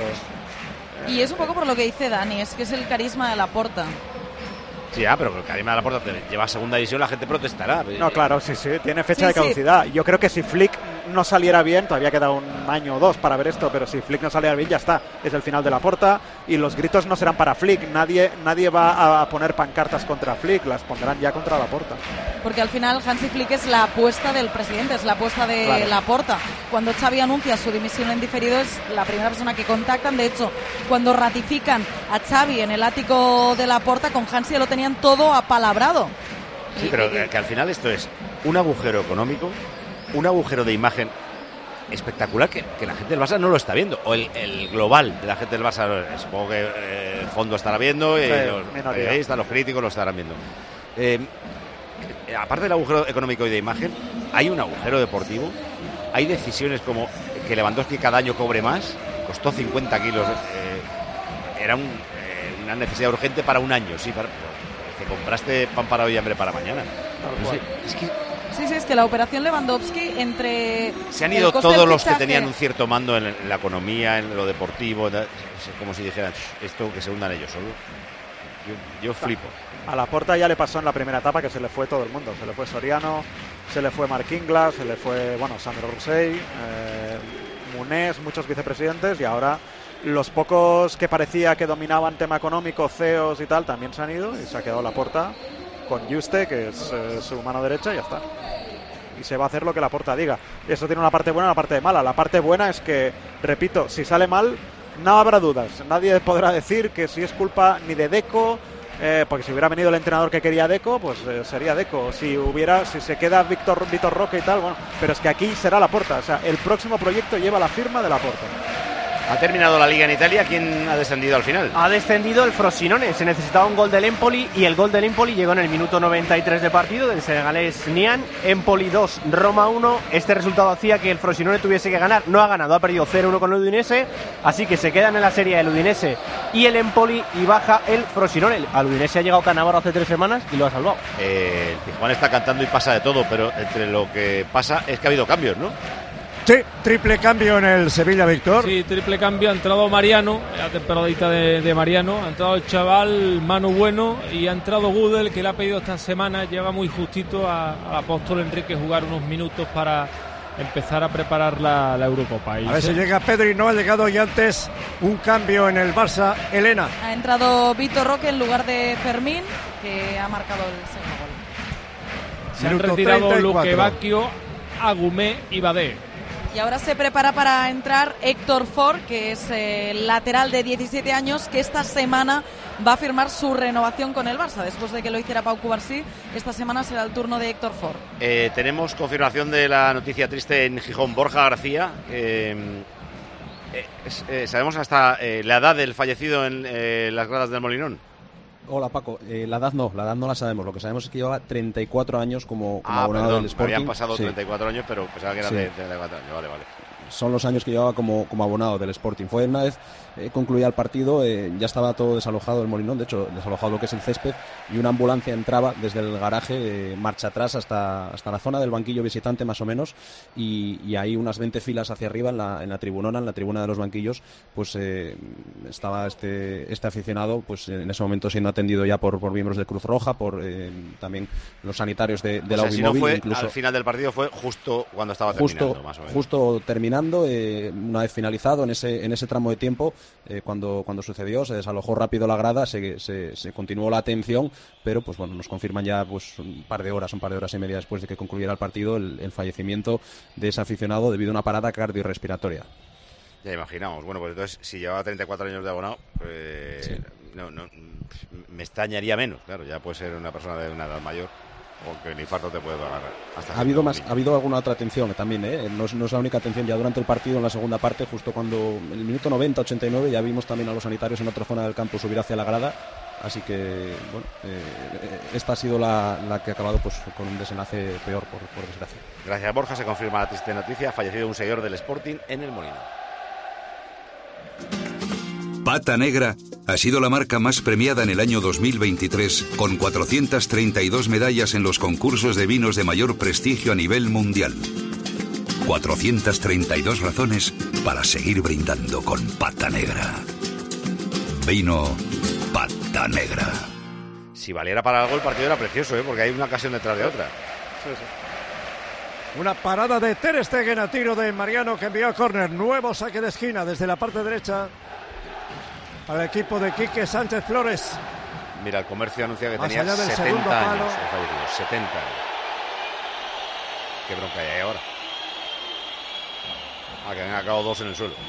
Y es un poco por lo que dice Dani, es que es el carisma de Laporta. Sí, ah, pero Karim a la puerta te lleva a segunda división, la gente protestará. No, claro, sí, sí, tiene fecha Sí, de sí. caducidad. Yo creo que si Flick no saliera bien, todavía queda un año o dos para ver esto, pero si Flick no saliera bien, ya está. Es el final de la porta y los gritos no serán para Flick. Nadie, nadie va a poner pancartas contra Flick, las pondrán ya contra la porta. Porque al final Hansi Flick es la apuesta del presidente, es la apuesta de Claro. Laporta. Cuando Xavi anuncia su dimisión en diferido es la primera persona que contactan. De hecho, cuando ratifican a Xavi en el ático de Laporta, con Hansi ya lo tenían todo apalabrado. Sí, pero que, que al final esto es un agujero económico, un agujero de imagen espectacular que, que la gente del Barça no lo está viendo, o el, el global de la gente del Barça, supongo que eh, el fondo estará viendo, eh, Sí, los minoría. periodistas, los críticos lo estarán viendo. Eh, eh, aparte del agujero económico y de imagen, hay un agujero deportivo, hay decisiones como que Lewandowski cada año cobre más, costó cincuenta kilos, eh, era un, eh, una necesidad urgente para un año, sí, para, que compraste pan para hoy y hambre para mañana. No sé, es que Sí, sí, es que la operación Lewandowski entre... se han el ido coste todos del los que fichaje- tenían un cierto mando en, en la economía, en lo deportivo, da- es como si dijeran, "Sh, esto que se hundan ellos solos". Yo, yo flipo. A la porta ya le pasó en la primera etapa que se le fue todo el mundo. Se le fue Soriano, se le fue Marc Inglas, se le fue, bueno, Sandro Rossell, eh, Munés, muchos vicepresidentes, y ahora los pocos que parecía que dominaban tema económico, C E Os y tal, también se han ido y se ha quedado la porta con Juste, que es eh, su mano derecha, y ya está. Y se va a hacer lo que la Porta diga. Y eso tiene una parte buena y una parte mala. La parte buena es que, repito, si sale mal, no habrá dudas. Nadie podrá decir que si es culpa ni de Deco, eh, porque si hubiera venido el entrenador que quería Deco, pues eh, sería Deco. Si hubiera, si se queda Víctor Víctor Roque y tal, bueno, pero es que aquí será la Porta. O sea, el próximo proyecto lleva la firma de la Porta. Ha terminado la Liga en Italia. ¿Quién ha descendido al final? Ha descendido el Frosinone. Se necesitaba un gol del Empoli y el gol del Empoli llegó en el minuto noventa y tres de partido del senegalés Nian. Empoli dos, Roma uno. Este resultado hacía que el Frosinone tuviese que ganar. No ha ganado, ha perdido cero uno con el Udinese. Así que se quedan en la serie el Udinese y el Empoli y baja el Frosinone. Al Udinese ha llegado Cannavaro hace tres semanas y lo ha salvado. Eh, el Tijuana está cantando y pasa de todo, pero entre lo que pasa es que ha habido cambios, ¿no? Sí, triple cambio en el Sevilla, Víctor. Sí, triple cambio. Ha entrado Mariano, la temporadita de, de Mariano. Ha entrado el chaval Manu Bueno y ha entrado Gudel, que le ha pedido esta semana. Lleva muy justito a- al Apóstol Enrique jugar unos minutos para empezar a preparar la, la Eurocopa. Y A ver se- si llega Pedri, no ha llegado ya antes un cambio en el Barça. Elena. Ha entrado Víctor Roque en lugar de Fermín, que ha marcado el segundo gol. Se han Minuto retirado treinta y Luque cuatro. Bacchio, Agumé y Badé. Y ahora se prepara para entrar Héctor Ford, que es eh, el lateral de diecisiete años, que esta semana va a firmar su renovación con el Barça. Después de que lo hiciera Pau Cubarsí, esta semana será el turno de Héctor Ford. Eh, tenemos confirmación de la noticia triste en Gijón. Borja García. eh, eh, es- eh, sabemos hasta eh, la edad del fallecido en eh, las gradas del Molinón. Hola Paco, eh, la edad no, la edad no la sabemos. Lo que sabemos es que llevaba treinta y cuatro años como, como Ah, abonado perdón, del Sporting. habían pasado Sí. treinta y cuatro años, pero pensaba que era Sí. de treinta y cuatro años. Vale, vale. Son los años que llevaba como, como abonado del Sporting. Fue una vez eh, concluía el partido, eh, ya estaba todo desalojado el Molinón, de hecho desalojado lo que es el césped, y una ambulancia entraba desde el garaje, eh, marcha atrás hasta, hasta la zona del banquillo visitante más o menos, y, y ahí unas veinte filas hacia arriba en la, en la tribunona, en la tribuna de los banquillos, pues eh, estaba este, este aficionado pues en ese momento siendo atendido ya por, por miembros de Cruz Roja, por eh, también los sanitarios de, de O la sea, si no Ubimóvil, fue incluso al final del partido, fue justo cuando estaba justo, terminando, más o menos. justo terminando, eh, una vez finalizado en ese, en ese tramo de tiempo, eh, cuando, cuando sucedió, se desalojó rápido la grada, se, se, se continuó la atención, pero pues bueno, nos confirman ya pues un par de horas, un par de horas y media después de que concluyera el partido, el, el fallecimiento de ese aficionado debido a una parada cardiorrespiratoria. Ya imaginamos. Bueno, pues entonces, si llevaba treinta y cuatro años de abonado, eh, Sí. no, no, me extrañaría menos. Claro, ya puede ser una persona de una edad mayor, o que el infarto te puede dar hasta Ha habido siendo más, un ha habido alguna otra atención también, ¿eh? No es, no es la única atención ya durante el partido en la segunda parte, justo cuando en el minuto noventa, ochenta y nueve ya vimos también a los sanitarios en otra zona del campo subir hacia la grada, así que bueno, eh, esta ha sido la, la que ha acabado pues con un desenlace peor por, por desgracia. Gracias, Borja. Se confirma la triste noticia. Ha fallecido un seguidor del Sporting en el Molino. Pata Negra ha sido la marca más premiada en el año dos mil veintitrés, con cuatrocientas treinta y dos medallas en los concursos de vinos de mayor prestigio a nivel mundial. cuatrocientas treinta y dos razones para seguir brindando con Pata Negra. Vino Pata Negra. Si valiera para algo, el partido era precioso, ¿eh? Porque hay una ocasión detrás de otra. Sí, sí. Una parada de Ter Stegen a tiro de Mariano, que envió a córner. Nuevo saque de esquina desde la parte derecha para el equipo de Quique Sánchez Flores. Mira, el Comercio anuncia que Más tenía allá del segundo setenta palo. años. el fallecido, setenta años. Qué bronca hay ahora. Ah, que han acabado dos en el suelo.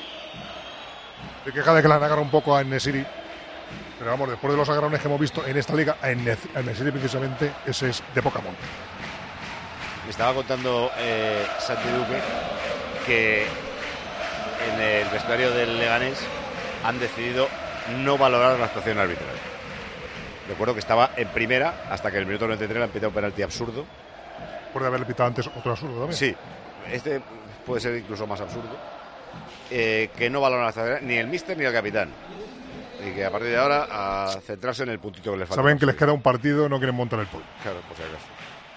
Se queja de que le han agarrado un poco a Enesiri. Pero vamos, después de los agarrones que hemos visto en esta liga, a Enesiri precisamente, ese es de poca monta. Me estaba contando eh, Santi Duque que en el vestuario del Leganés han decidido no valorar la actuación arbitral. Recuerdo que estaba en primera hasta que el minuto noventa y tres le han pitado un penalti absurdo. Puede haberle pitado antes otro absurdo también. Sí, este puede ser incluso más absurdo. Eh, que no valoran la actuación ni el míster ni el capitán. Y que a partir de ahora a centrarse en el puntito que les falta. Saben que les queda un partido, no quieren montar el pollo. Claro, por si acaso.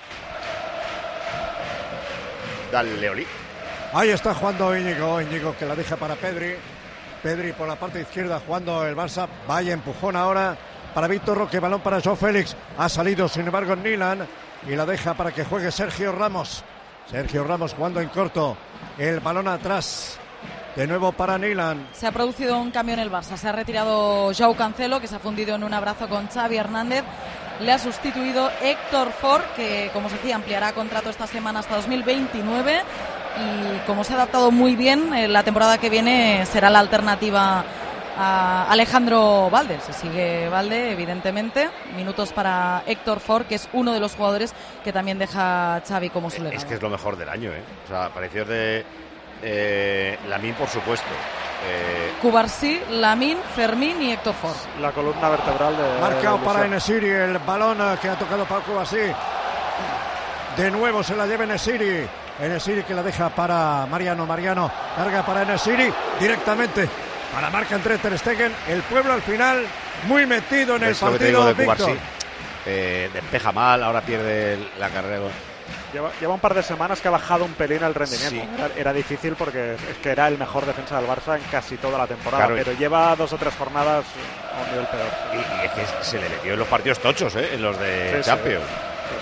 Dale, Leoli. Ahí está jugando Íñigo, Íñigo que la deja para Pedri. Pedri por la parte izquierda jugando el Barça. Vaya empujón ahora para Víctor Roque, balón para Joao Félix. Ha salido sin embargo Nilan y la deja para que juegue Sergio Ramos. Sergio Ramos jugando en corto. El balón atrás. De nuevo para Nilan. Se ha producido un cambio en el Barça. Se ha retirado Joao Cancelo, que se ha fundido en un abrazo con Xavi Hernández. le ha sustituido Héctor Ford, que como se decía ampliará contrato esta semana hasta dos mil veintinueve, y como se ha adaptado muy bien, eh, la temporada que viene será la alternativa a Alejandro Valde. Se sigue Valde, evidentemente. Minutos para Héctor Ford, que es uno de los jugadores que también deja Xavi como su legado. Es que es lo mejor del año, ¿eh? O sea, parecidos de eh, Lamine, por supuesto. Eh... Cubarsí, Lamine, Fermín y Héctor Ford. La columna vertebral de... Marcado de para En-Nesyri, el balón que ha tocado para Cubarsí. De nuevo se la lleva En-Nesyri. En-Nesyri que la deja para Mariano. Mariano larga para En-Nesyri directamente para marca entre Ter Stegen. El pueblo al final muy metido en el partido. De Cubarsí. Eh, despeja mal, ahora pierde la carrera. Lleva, lleva un par de semanas que ha bajado un pelín el rendimiento. Sí. Era, era difícil porque es que era el mejor defensa del Barça en casi toda la temporada, Claro, pero lleva dos o tres jornadas a un nivel peor. Y, y es que se le metió en los partidos tochos, ¿eh? En los de Sí, Champions. sí.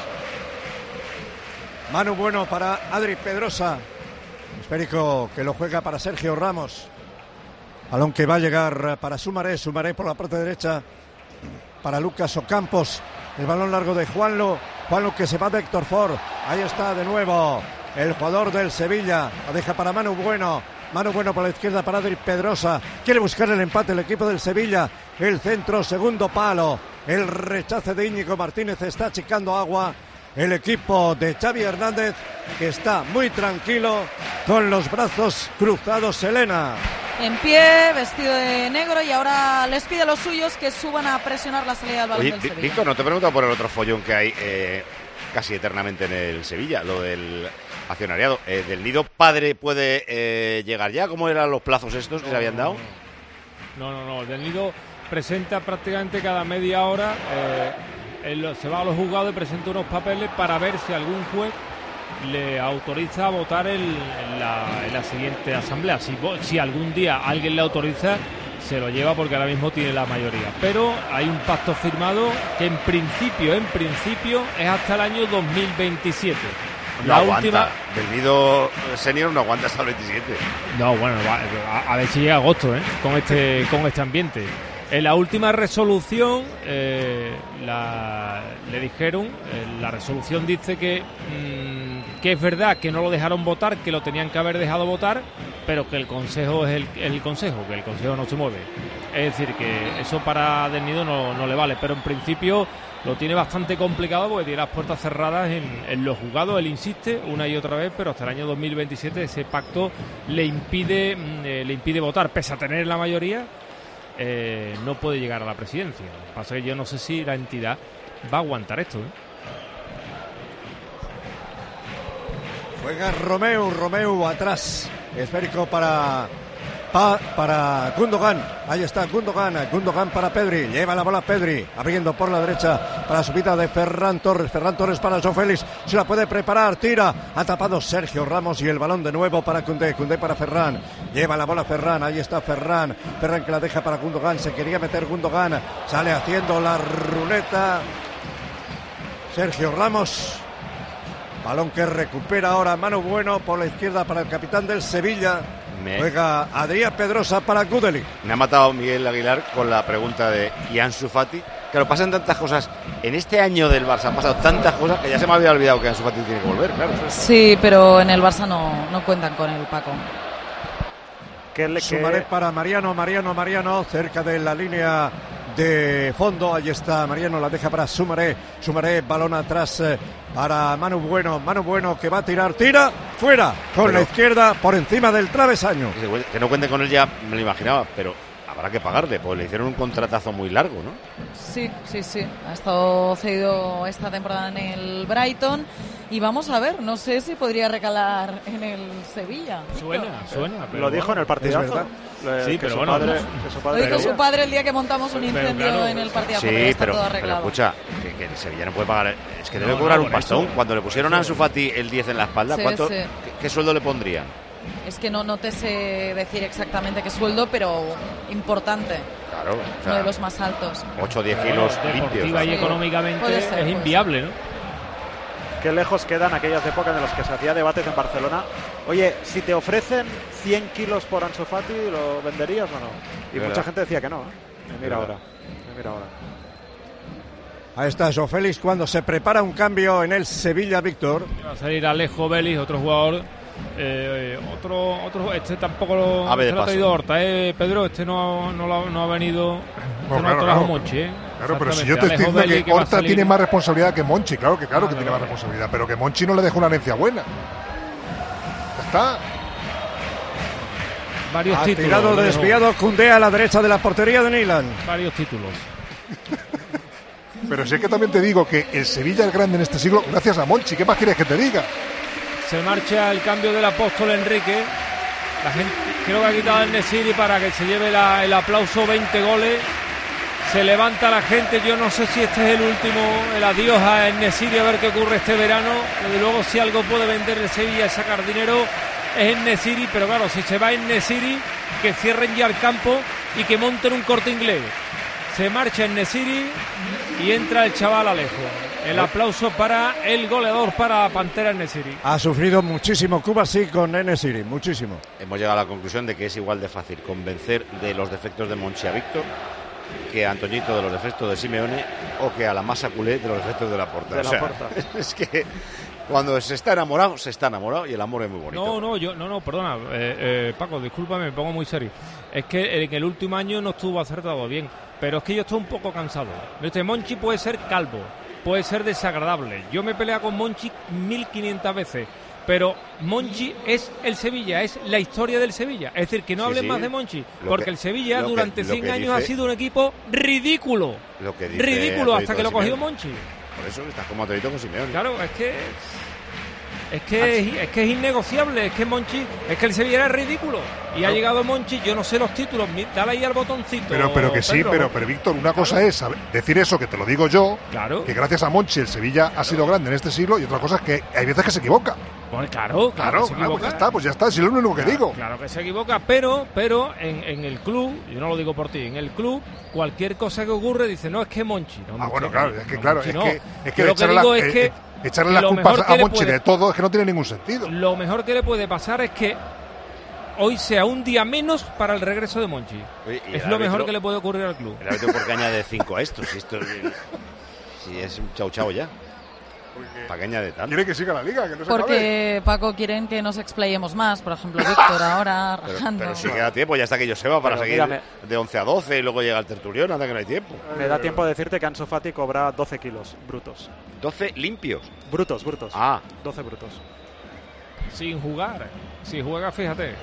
Manu bueno para Adri Pedrosa. Esférico que lo juega para Sergio Ramos. Balón que va a llegar para Sumaré. Sumaré por la parte derecha para Lucas Ocampos. El balón largo de Juanlo. Juanlo que se va de Héctor Ford. Ahí está de nuevo el jugador del Sevilla. La deja para Manu Bueno. Manu Bueno por la izquierda para Adri Pedrosa. Quiere buscar el empate el equipo del Sevilla. El centro, segundo palo. El rechace de Íñigo Martínez está achicando agua. El equipo de Xavi Hernández, que está muy tranquilo, con los brazos cruzados. Elena. En pie, vestido de negro, y ahora les pide a los suyos que suban a presionar la salida del balón Oye, del Sevilla. Víctor, no te he preguntado por el otro follón que hay eh, casi eternamente en el Sevilla, lo del accionariado. Eh, ¿Del Nido padre puede eh, llegar ya? ¿Cómo eran los plazos estos que se habían dado? No, no, no. Del Nido presenta prácticamente cada media hora... Eh, Él se va a los juzgados y presenta unos papeles para ver si algún juez le autoriza a votar el, en, la, en la siguiente asamblea. Si, si algún día alguien le autoriza, se lo lleva porque ahora mismo tiene la mayoría. Pero hay un pacto firmado que en principio, en principio, es hasta el año dos mil veintisiete. No La aguanta. última... Del Nido senior no aguanta hasta el veintisiete. No, bueno, a, a ver si llega agosto, ¿eh? Con este, con este ambiente. En la última resolución eh, la, le dijeron, eh, la resolución dice que, mmm, que es verdad que no lo dejaron votar, que lo tenían que haber dejado votar, pero que el Consejo es el, el Consejo, que el Consejo no se mueve. Es decir, que eso para Del Nido no, no le vale, pero en principio lo tiene bastante complicado porque tiene las puertas cerradas en, en los juzgados. Él insiste una y otra vez, pero hasta el año dos mil veintisiete ese pacto le impide, eh, le impide votar, pese a tener la mayoría. Eh, no puede llegar a la presidencia. Lo que pasa es que yo no sé si la entidad va a aguantar esto, ¿eh? Juega Romeu, Romeu atrás. Esférico para pa, para Gundogan. Ahí está Gundogan, Gundogan para Pedri. Lleva la bola Pedri, abriendo por la derecha para la subida de Ferran Torres. Ferran Torres para João Félix. Se la puede preparar, tira. Ha tapado Sergio Ramos y el balón de nuevo para Koundé. Koundé para Ferran. Lleva la bola Ferran, ahí está Ferran. Ferran que la deja para Gundogan. Se quería meter Gundogan. Sale haciendo la ruleta Sergio Ramos. Balón que recupera ahora Manu Bueno por la izquierda para el capitán del Sevilla. Me... Juega Adrián Pedrosa para Gudeli. Me ha matado Miguel Aguilar con la pregunta de ¿y Ansu Fati? Claro, pasan tantas cosas. En este año del Barça han pasado tantas cosas que ya se me había olvidado que Ansu Fati tiene que volver, claro. Sí, pero en el Barça no, no cuentan con el Paco. Que le, Sumaré que... para Mariano, Mariano, Mariano, cerca de la línea de fondo. Ahí está Mariano, la deja para Sumaré. Sumaré, balón atrás eh, para Manu Bueno. Manu Bueno que va a tirar, tira, fuera, con pero, la izquierda por encima del travesaño. Que no cuente con él ya me lo imaginaba, pero habrá que pagarle, pues le hicieron un contratazo muy largo, ¿no? Sí, sí, sí. Ha estado cedido esta temporada en el Brighton. Y vamos a ver, no sé si podría recalar en el Sevilla. Suena, suena. Pero lo dijo bueno, en el partidazo. Le, sí, pero bueno. Padre, no, su padre lo dijo su padre el día que montamos un incendio claro, en el partidazo. Sí, pero, está pero, todo arreglado. pero escucha, que, que el Sevilla no puede pagar. Es que debe no, cobrar no, un pastón. eso. Cuando le pusieron a Ansu Fati el diez en la espalda, Sí, ¿cuánto, sí. ¿qué, ¿qué sueldo le pondrían? Es que no, no te sé decir exactamente qué sueldo, pero importante. Claro, o sea, uno de los más altos. ocho o diez kilos limpios. Deportiva y Sí, económicamente puede ser, es puede inviable, ser. ¿no? Qué lejos quedan aquellas épocas en las que se hacía debates en Barcelona. Oye, si te ofrecen cien kilos por Ansu Fati, ¿lo venderías o no? Y ¿verdad? Mucha gente decía que no, ¿eh? Me mira ahora, me mira ahora. Ahí está Joao Félix cuando se prepara un cambio en el Sevilla, Víctor. Va a salir Alejo Vélez, otro jugador. Eh, otro, otro, este tampoco lo, Ave de se lo ha paso. traído Horta, eh, Pedro, este no, no, lo- no ha venido. Este No, no claro, ha traído claro. Monchi, eh. Claro, pero si Exactamente. yo te estoy Alejo diciendo Vélez, que va a Horta salir- tiene más responsabilidad que Monchi, claro que claro que Vale, tiene más vale. responsabilidad, pero que Monchi no le deja una herencia buena. Ya está. Varios Ha títulos. tirado lo desviado Koundé a la derecha de la portería de Nyland. dejó. Varios títulos. Pero si es que también te digo que el Sevilla es grande en este siglo gracias a Monchi. ¿Qué más quieres que te diga? Se marcha el cambio del apóstol Enrique. La gente, creo que ha quitado el Nesiri para que se lleve la- el aplauso. veinte goles. Se levanta la gente. Yo no sé si este es el último, el adiós a Nesiri, a ver qué ocurre este verano. Desde luego, si algo puede vender el Sevilla y sacar dinero, es Nesiri. Pero claro, si se va Nesiri, que cierren ya el campo y que monten un Corte Inglés. Se marcha Nesiri y entra el chaval Alejo. El aplauso para el goleador, para Pantera Nesiri. Ha sufrido muchísimo Kubasi con Enesiri, muchísimo. Hemos llegado a la conclusión de que es igual de fácil convencer de los defectos de Monchi a Víctor que a Antoñito de los defectos de Simeone o que a la masa culé de los defectos de Laporta. De O sea, Laporta. es que cuando se está enamorado, se está enamorado y el amor es muy bonito. No, no, yo, no, no, perdona, eh, eh, Paco, discúlpame, me pongo muy serio. Es que en el último año no estuvo acertado bien, pero es que yo estoy un poco cansado. Este Monchi puede ser calvo, puede ser desagradable. Yo me he peleado con Monchi mil quinientas veces, pero Monchi es el Sevilla, es la historia del Sevilla. Es decir, que no Sí, hablen sí. más de Monchi, Lo porque que- el Sevilla lo que- durante lo cien que años ha dice- sido un equipo ridículo. Lo que dice Ridículo, hasta Antoñito que lo de cogió Simeone. Monchi. Por eso está como Antoñito con Simeone. Claro, es que es que es, es que es innegociable, es que Monchi, es que el Sevilla era ridículo y ha llegado Monchi, yo no sé los títulos, mi- dale ahí al botoncito. Pero, pero que sí, Pedro. pero, pero Víctor, una cosa es saber- decir eso, que te lo digo yo, Claro. que gracias a Monchi el Sevilla ha sido grande en este siglo, y otra cosa es que hay veces que se equivoca. Bueno, claro, claro, Claro, que se claro, pues equivoca. ya está, pues ya está, si es lo único que digo. Claro que se equivoca, pero, pero en, en el club, yo no lo digo por ti, en el club, cualquier cosa que ocurre dice, no, es que Monchi. No, Ah, Monchi, bueno, no, claro, es que no, claro, Monchi es no. que, es que Yo lo que echarle, digo la- es eh, que eh, echarle lo las culpas mejor que a le Monchi puede- de todo es que no tiene ningún sentido. Lo mejor que le puede pasar es que hoy sea un día menos para el regreso de Monchi. Oye, y Es el lo árbitro- mejor que le puede ocurrir al club. El árbitro, ¿por qué añade cinco a esto? Si esto es, si es un chau chau ya. ¿Para qué añade tanto? Quiere que siga la liga, que no se acabe. Porque, Paco, quieren que nos explayemos más. Por ejemplo, Víctor ahora Pero, rajando. pero si queda tiempo, ya está que Joseba para Pero seguir mírame. de once a doce y luego llega el tertulión, anda que no hay tiempo. Me da tiempo de decirte que Ansu Fati cobra doce kilos brutos. doce limpios. Brutos, brutos. Ah. doce brutos. Sin jugar. Si juega, fíjate.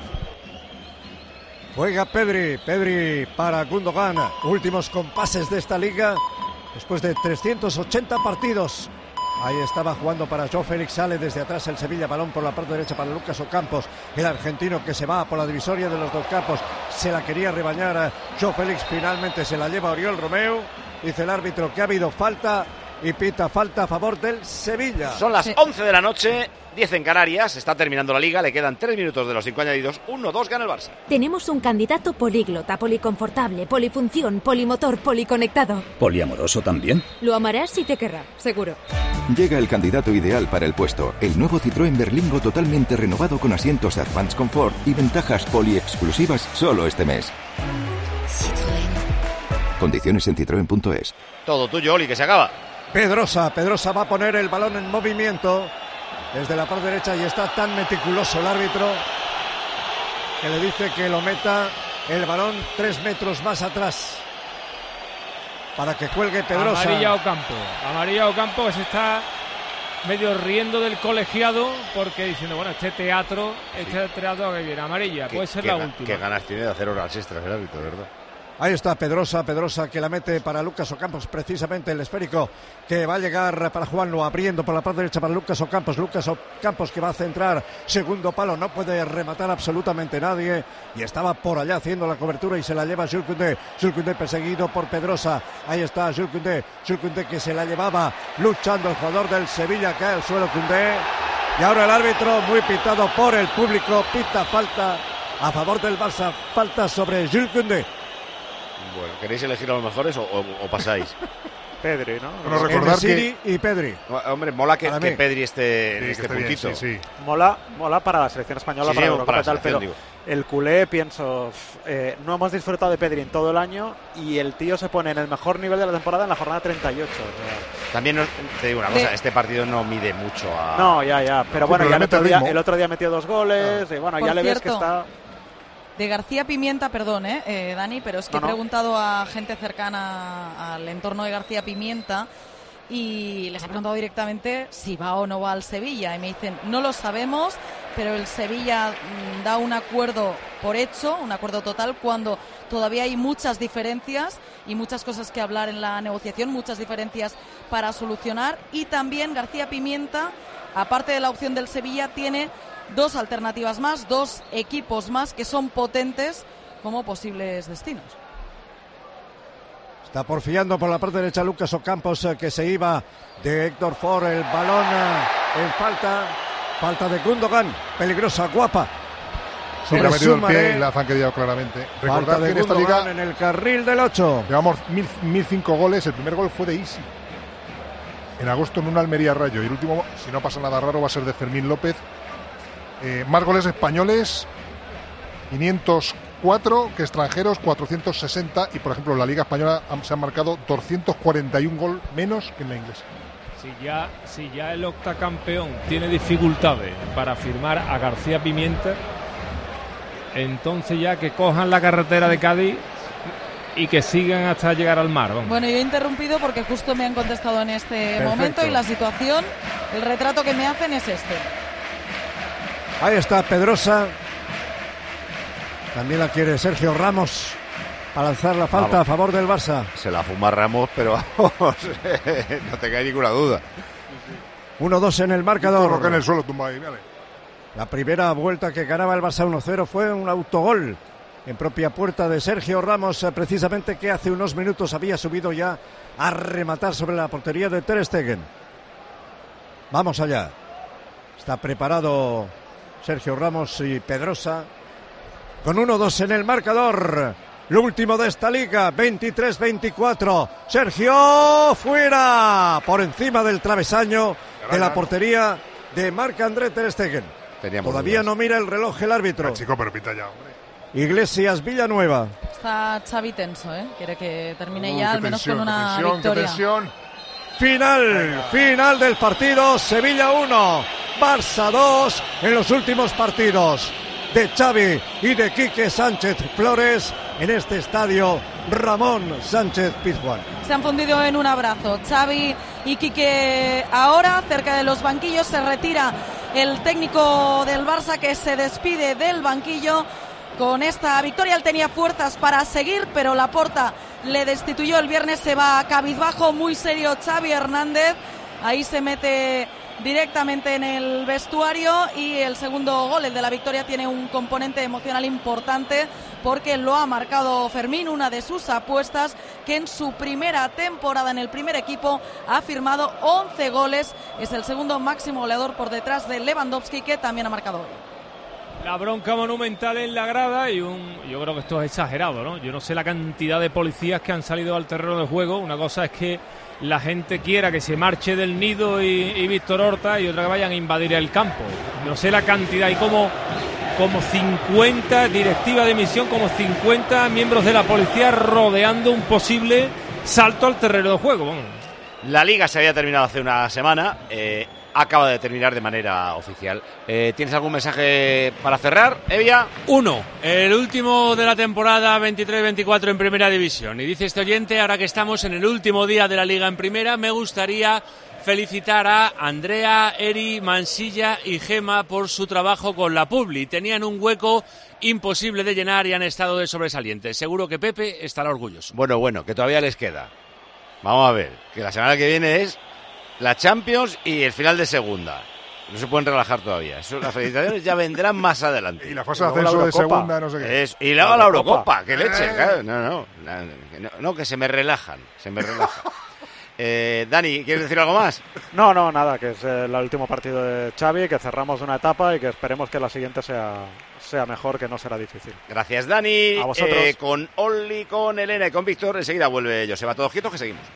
Juega Pedri, Pedri para Gundogan. Últimos compases de esta liga después de trescientos ochenta partidos. Ahí estaba jugando para Joao Félix, sale desde atrás el Sevilla, balón por la parte derecha para Lucas Ocampos, el argentino que se va por la divisoria de los dos campos, se la quería rebañar a Joao Félix, finalmente se la lleva Oriol Romeu, dice el árbitro que ha habido falta y pita falta a favor del Sevilla. Son las once de la noche, diez en Canarias, está terminando la liga, le quedan tres minutos de los cinco añadidos, uno dos gana el Barça. Tenemos un candidato políglota, policonfortable, polifunción, polimotor, policonectado. ¿Poliamoroso también? Lo amarás y te querrá, seguro. Llega el candidato ideal para el puesto, el nuevo Citroën Berlingo totalmente renovado con asientos Advanced Comfort y ventajas poli exclusivas solo este mes. Condiciones en citroen punto es. Todo tuyo, Oli, que se acaba. Pedrosa, Pedrosa va a poner el balón en movimiento desde la parte derecha y está tan meticuloso el árbitro que le dice que lo meta el balón tres metros más atrás para que cuelgue Pedrosa. Amarilla Ocampo. Amarilla Ocampo que se está medio riendo del colegiado porque diciendo, bueno, este teatro, este teatro que viene, amarilla, puede ser Qué la ga- última. Qué ganas tiene de hacer horas extras el árbitro, de verdad. Ahí está Pedrosa, Pedrosa que la mete para Lucas Ocampos, precisamente el esférico que va a llegar para Juanlo, abriendo por la parte derecha para Lucas Ocampos, Lucas Ocampos que va a centrar, segundo palo, no puede rematar absolutamente nadie y estaba por allá haciendo la cobertura y se la lleva Jules Koundé, Jules Koundé perseguido por Pedrosa, ahí está Jules Koundé, Jules Koundé que se la llevaba luchando el jugador del Sevilla, cae al suelo Koundé y ahora el árbitro muy pitado por el público, pita falta a favor del Barça, falta sobre Jules Koundé. Bueno, ¿queréis elegir a los mejores o, o- o pasáis? Pedri, ¿no? Bueno, recordar que... y Pedri. Hombre, mola que, que Pedri esté en sí, este esté puntito. bien, sí, sí. Mola, mola para la selección española, Sí, para sí, Eurocopa para la y tal, selección, pero digo. el culé, pienso, eh, no hemos disfrutado de Pedri en todo el año y el tío se pone en el mejor nivel de la temporada en la jornada treinta y ocho. O sea. También nos, te digo una cosa, este partido no mide mucho a... No, ya, ya, pero Sí, bueno, pero ya le el, otro mete día, ritmo. el otro día metió dos goles y bueno, Por ya le ves que cierto, está... De García Pimienta, perdón, eh, eh, Dani, pero es que No, he no. preguntado a gente cercana al entorno de García Pimienta y les he preguntado directamente si va o no va al Sevilla y me dicen, no lo sabemos, pero el Sevilla mm, da un acuerdo por hecho, un acuerdo total, cuando todavía hay muchas diferencias y muchas cosas que hablar en la negociación, muchas diferencias para solucionar, y también García Pimienta, aparte de la opción del Sevilla, tiene dos alternativas más, dos equipos más que son potentes como posibles destinos. Está porfiando por la parte derecha Lucas Ocampos, eh, que se iba de Héctor Ford, el balón eh, en falta, falta de Gundogan, peligrosa, guapa. Sí, le ha metido el pie Sumaré. y la ha zanqueado claramente. Falta Recordad de que en esta Gundogan liga en el carril del ocho. llevamos mil, mil cinco goles. El primer gol fue de Isi en agosto en un Almería Rayo, y el último, si no pasa nada raro, va a ser de Fermín López. Eh, más goles españoles, quinientos cuatro, que extranjeros, cuatrocientos sesenta, y por ejemplo en la Liga Española han- se han marcado doscientos cuarenta y un gol menos que en la inglesa. Si ya, si ya el octacampeón tiene dificultades para firmar a García Pimienta, entonces ya que cojan la carretera de Cádiz y que sigan hasta llegar al mar. Vamos. Bueno, yo he interrumpido porque justo me han contestado en este Perfecto. momento y la situación, el retrato que me hacen es este. Ahí está Pedrosa. También la quiere Sergio Ramos para lanzar la falta Vamos. a favor del Barça. Se la fuma Ramos, pero vamos, no tengáis ninguna duda. uno dos en el marcador. Roca en el suelo, tumba ahí, vale. La primera vuelta que ganaba el Barça uno cero fue un autogol en propia puerta de Sergio Ramos, eh, precisamente, que hace unos minutos había subido ya a rematar sobre la portería de Ter Stegen. Vamos allá. Está preparado Sergio Ramos y Pedrosa con uno dos en el marcador. Lo último de esta liga, veintitrés veinticuatro. Sergio, fuera, por encima del travesaño de la portería de Marc-André Ter Stegen. Teníamos Todavía dudas. no mira el reloj el árbitro. Ah, chico, pero pita ya, hombre. Iglesias Villanueva. Está Xavi tenso, ¿eh? Quiere que termine Uh, ya, qué al menos tensión, con qué una tensión, qué victoria. tensión. Final, final del partido. Sevilla uno, Barça dos en los últimos partidos de Xavi y de Quique Sánchez Flores en este estadio Ramón Sánchez Pizjuán. Se han fundido en un abrazo. Xavi y Quique ahora cerca de los banquillos. Se retira el técnico del Barça, que se despide del banquillo. Con esta victoria él tenía fuerzas para seguir, pero Laporta le destituyó el viernes. Se va cabizbajo, muy serio Xavi Hernández. Ahí se mete directamente en el vestuario, y el segundo gol, el de la victoria, tiene un componente emocional importante porque lo ha marcado Fermín, una de sus apuestas, que en su primera temporada en el primer equipo ha firmado once goles. Es el segundo máximo goleador por detrás de Lewandowski, que también ha marcado hoy. La bronca monumental en la grada y un, yo creo que esto es exagerado, ¿no? Yo no sé la cantidad de policías que han salido al terreno de juego. Una cosa es que la gente quiera que se marche del Nido y, y Víctor Horta, y otra que vayan a invadir el campo. No sé la cantidad, y como, como cincuenta, directiva de misión, como cincuenta miembros de la policía rodeando un posible salto al terreno de juego. Vamos. La liga se había terminado hace una semana, eh, acaba de terminar de manera oficial. Eh, ¿Tienes algún mensaje para cerrar, Evia? Uno, el último de la temporada veintitrés veinticuatro en Primera División. Y dice este oyente, ahora que estamos en el último día de la Liga en Primera, me gustaría felicitar a Andrea, Eri, Mansilla y Gema por su trabajo con la Publi. Tenían un hueco imposible de llenar y han estado de sobresalientes. Seguro que Pepe estará orgulloso. Bueno, bueno, que todavía les queda. Vamos a ver, que la semana que viene es la Champions y el final de segunda. No se pueden relajar todavía. Eso, las felicitaciones ya vendrán más adelante. Y la fase de ascenso de segunda, no sé qué. Es, y luego la Eurocopa, que leche. Eh. Claro, no, no, no, no, que se me relajan, se me relajan. eh, Dani, ¿quieres decir algo más? No, no, nada, que es el último partido de Xavi, que cerramos una etapa y que esperemos que la siguiente sea, sea mejor, que no será difícil. Gracias, Dani. A vosotros. Eh, con Oli, con Elena y con Víctor, enseguida vuelve Joseba. Todos quietos, que seguimos.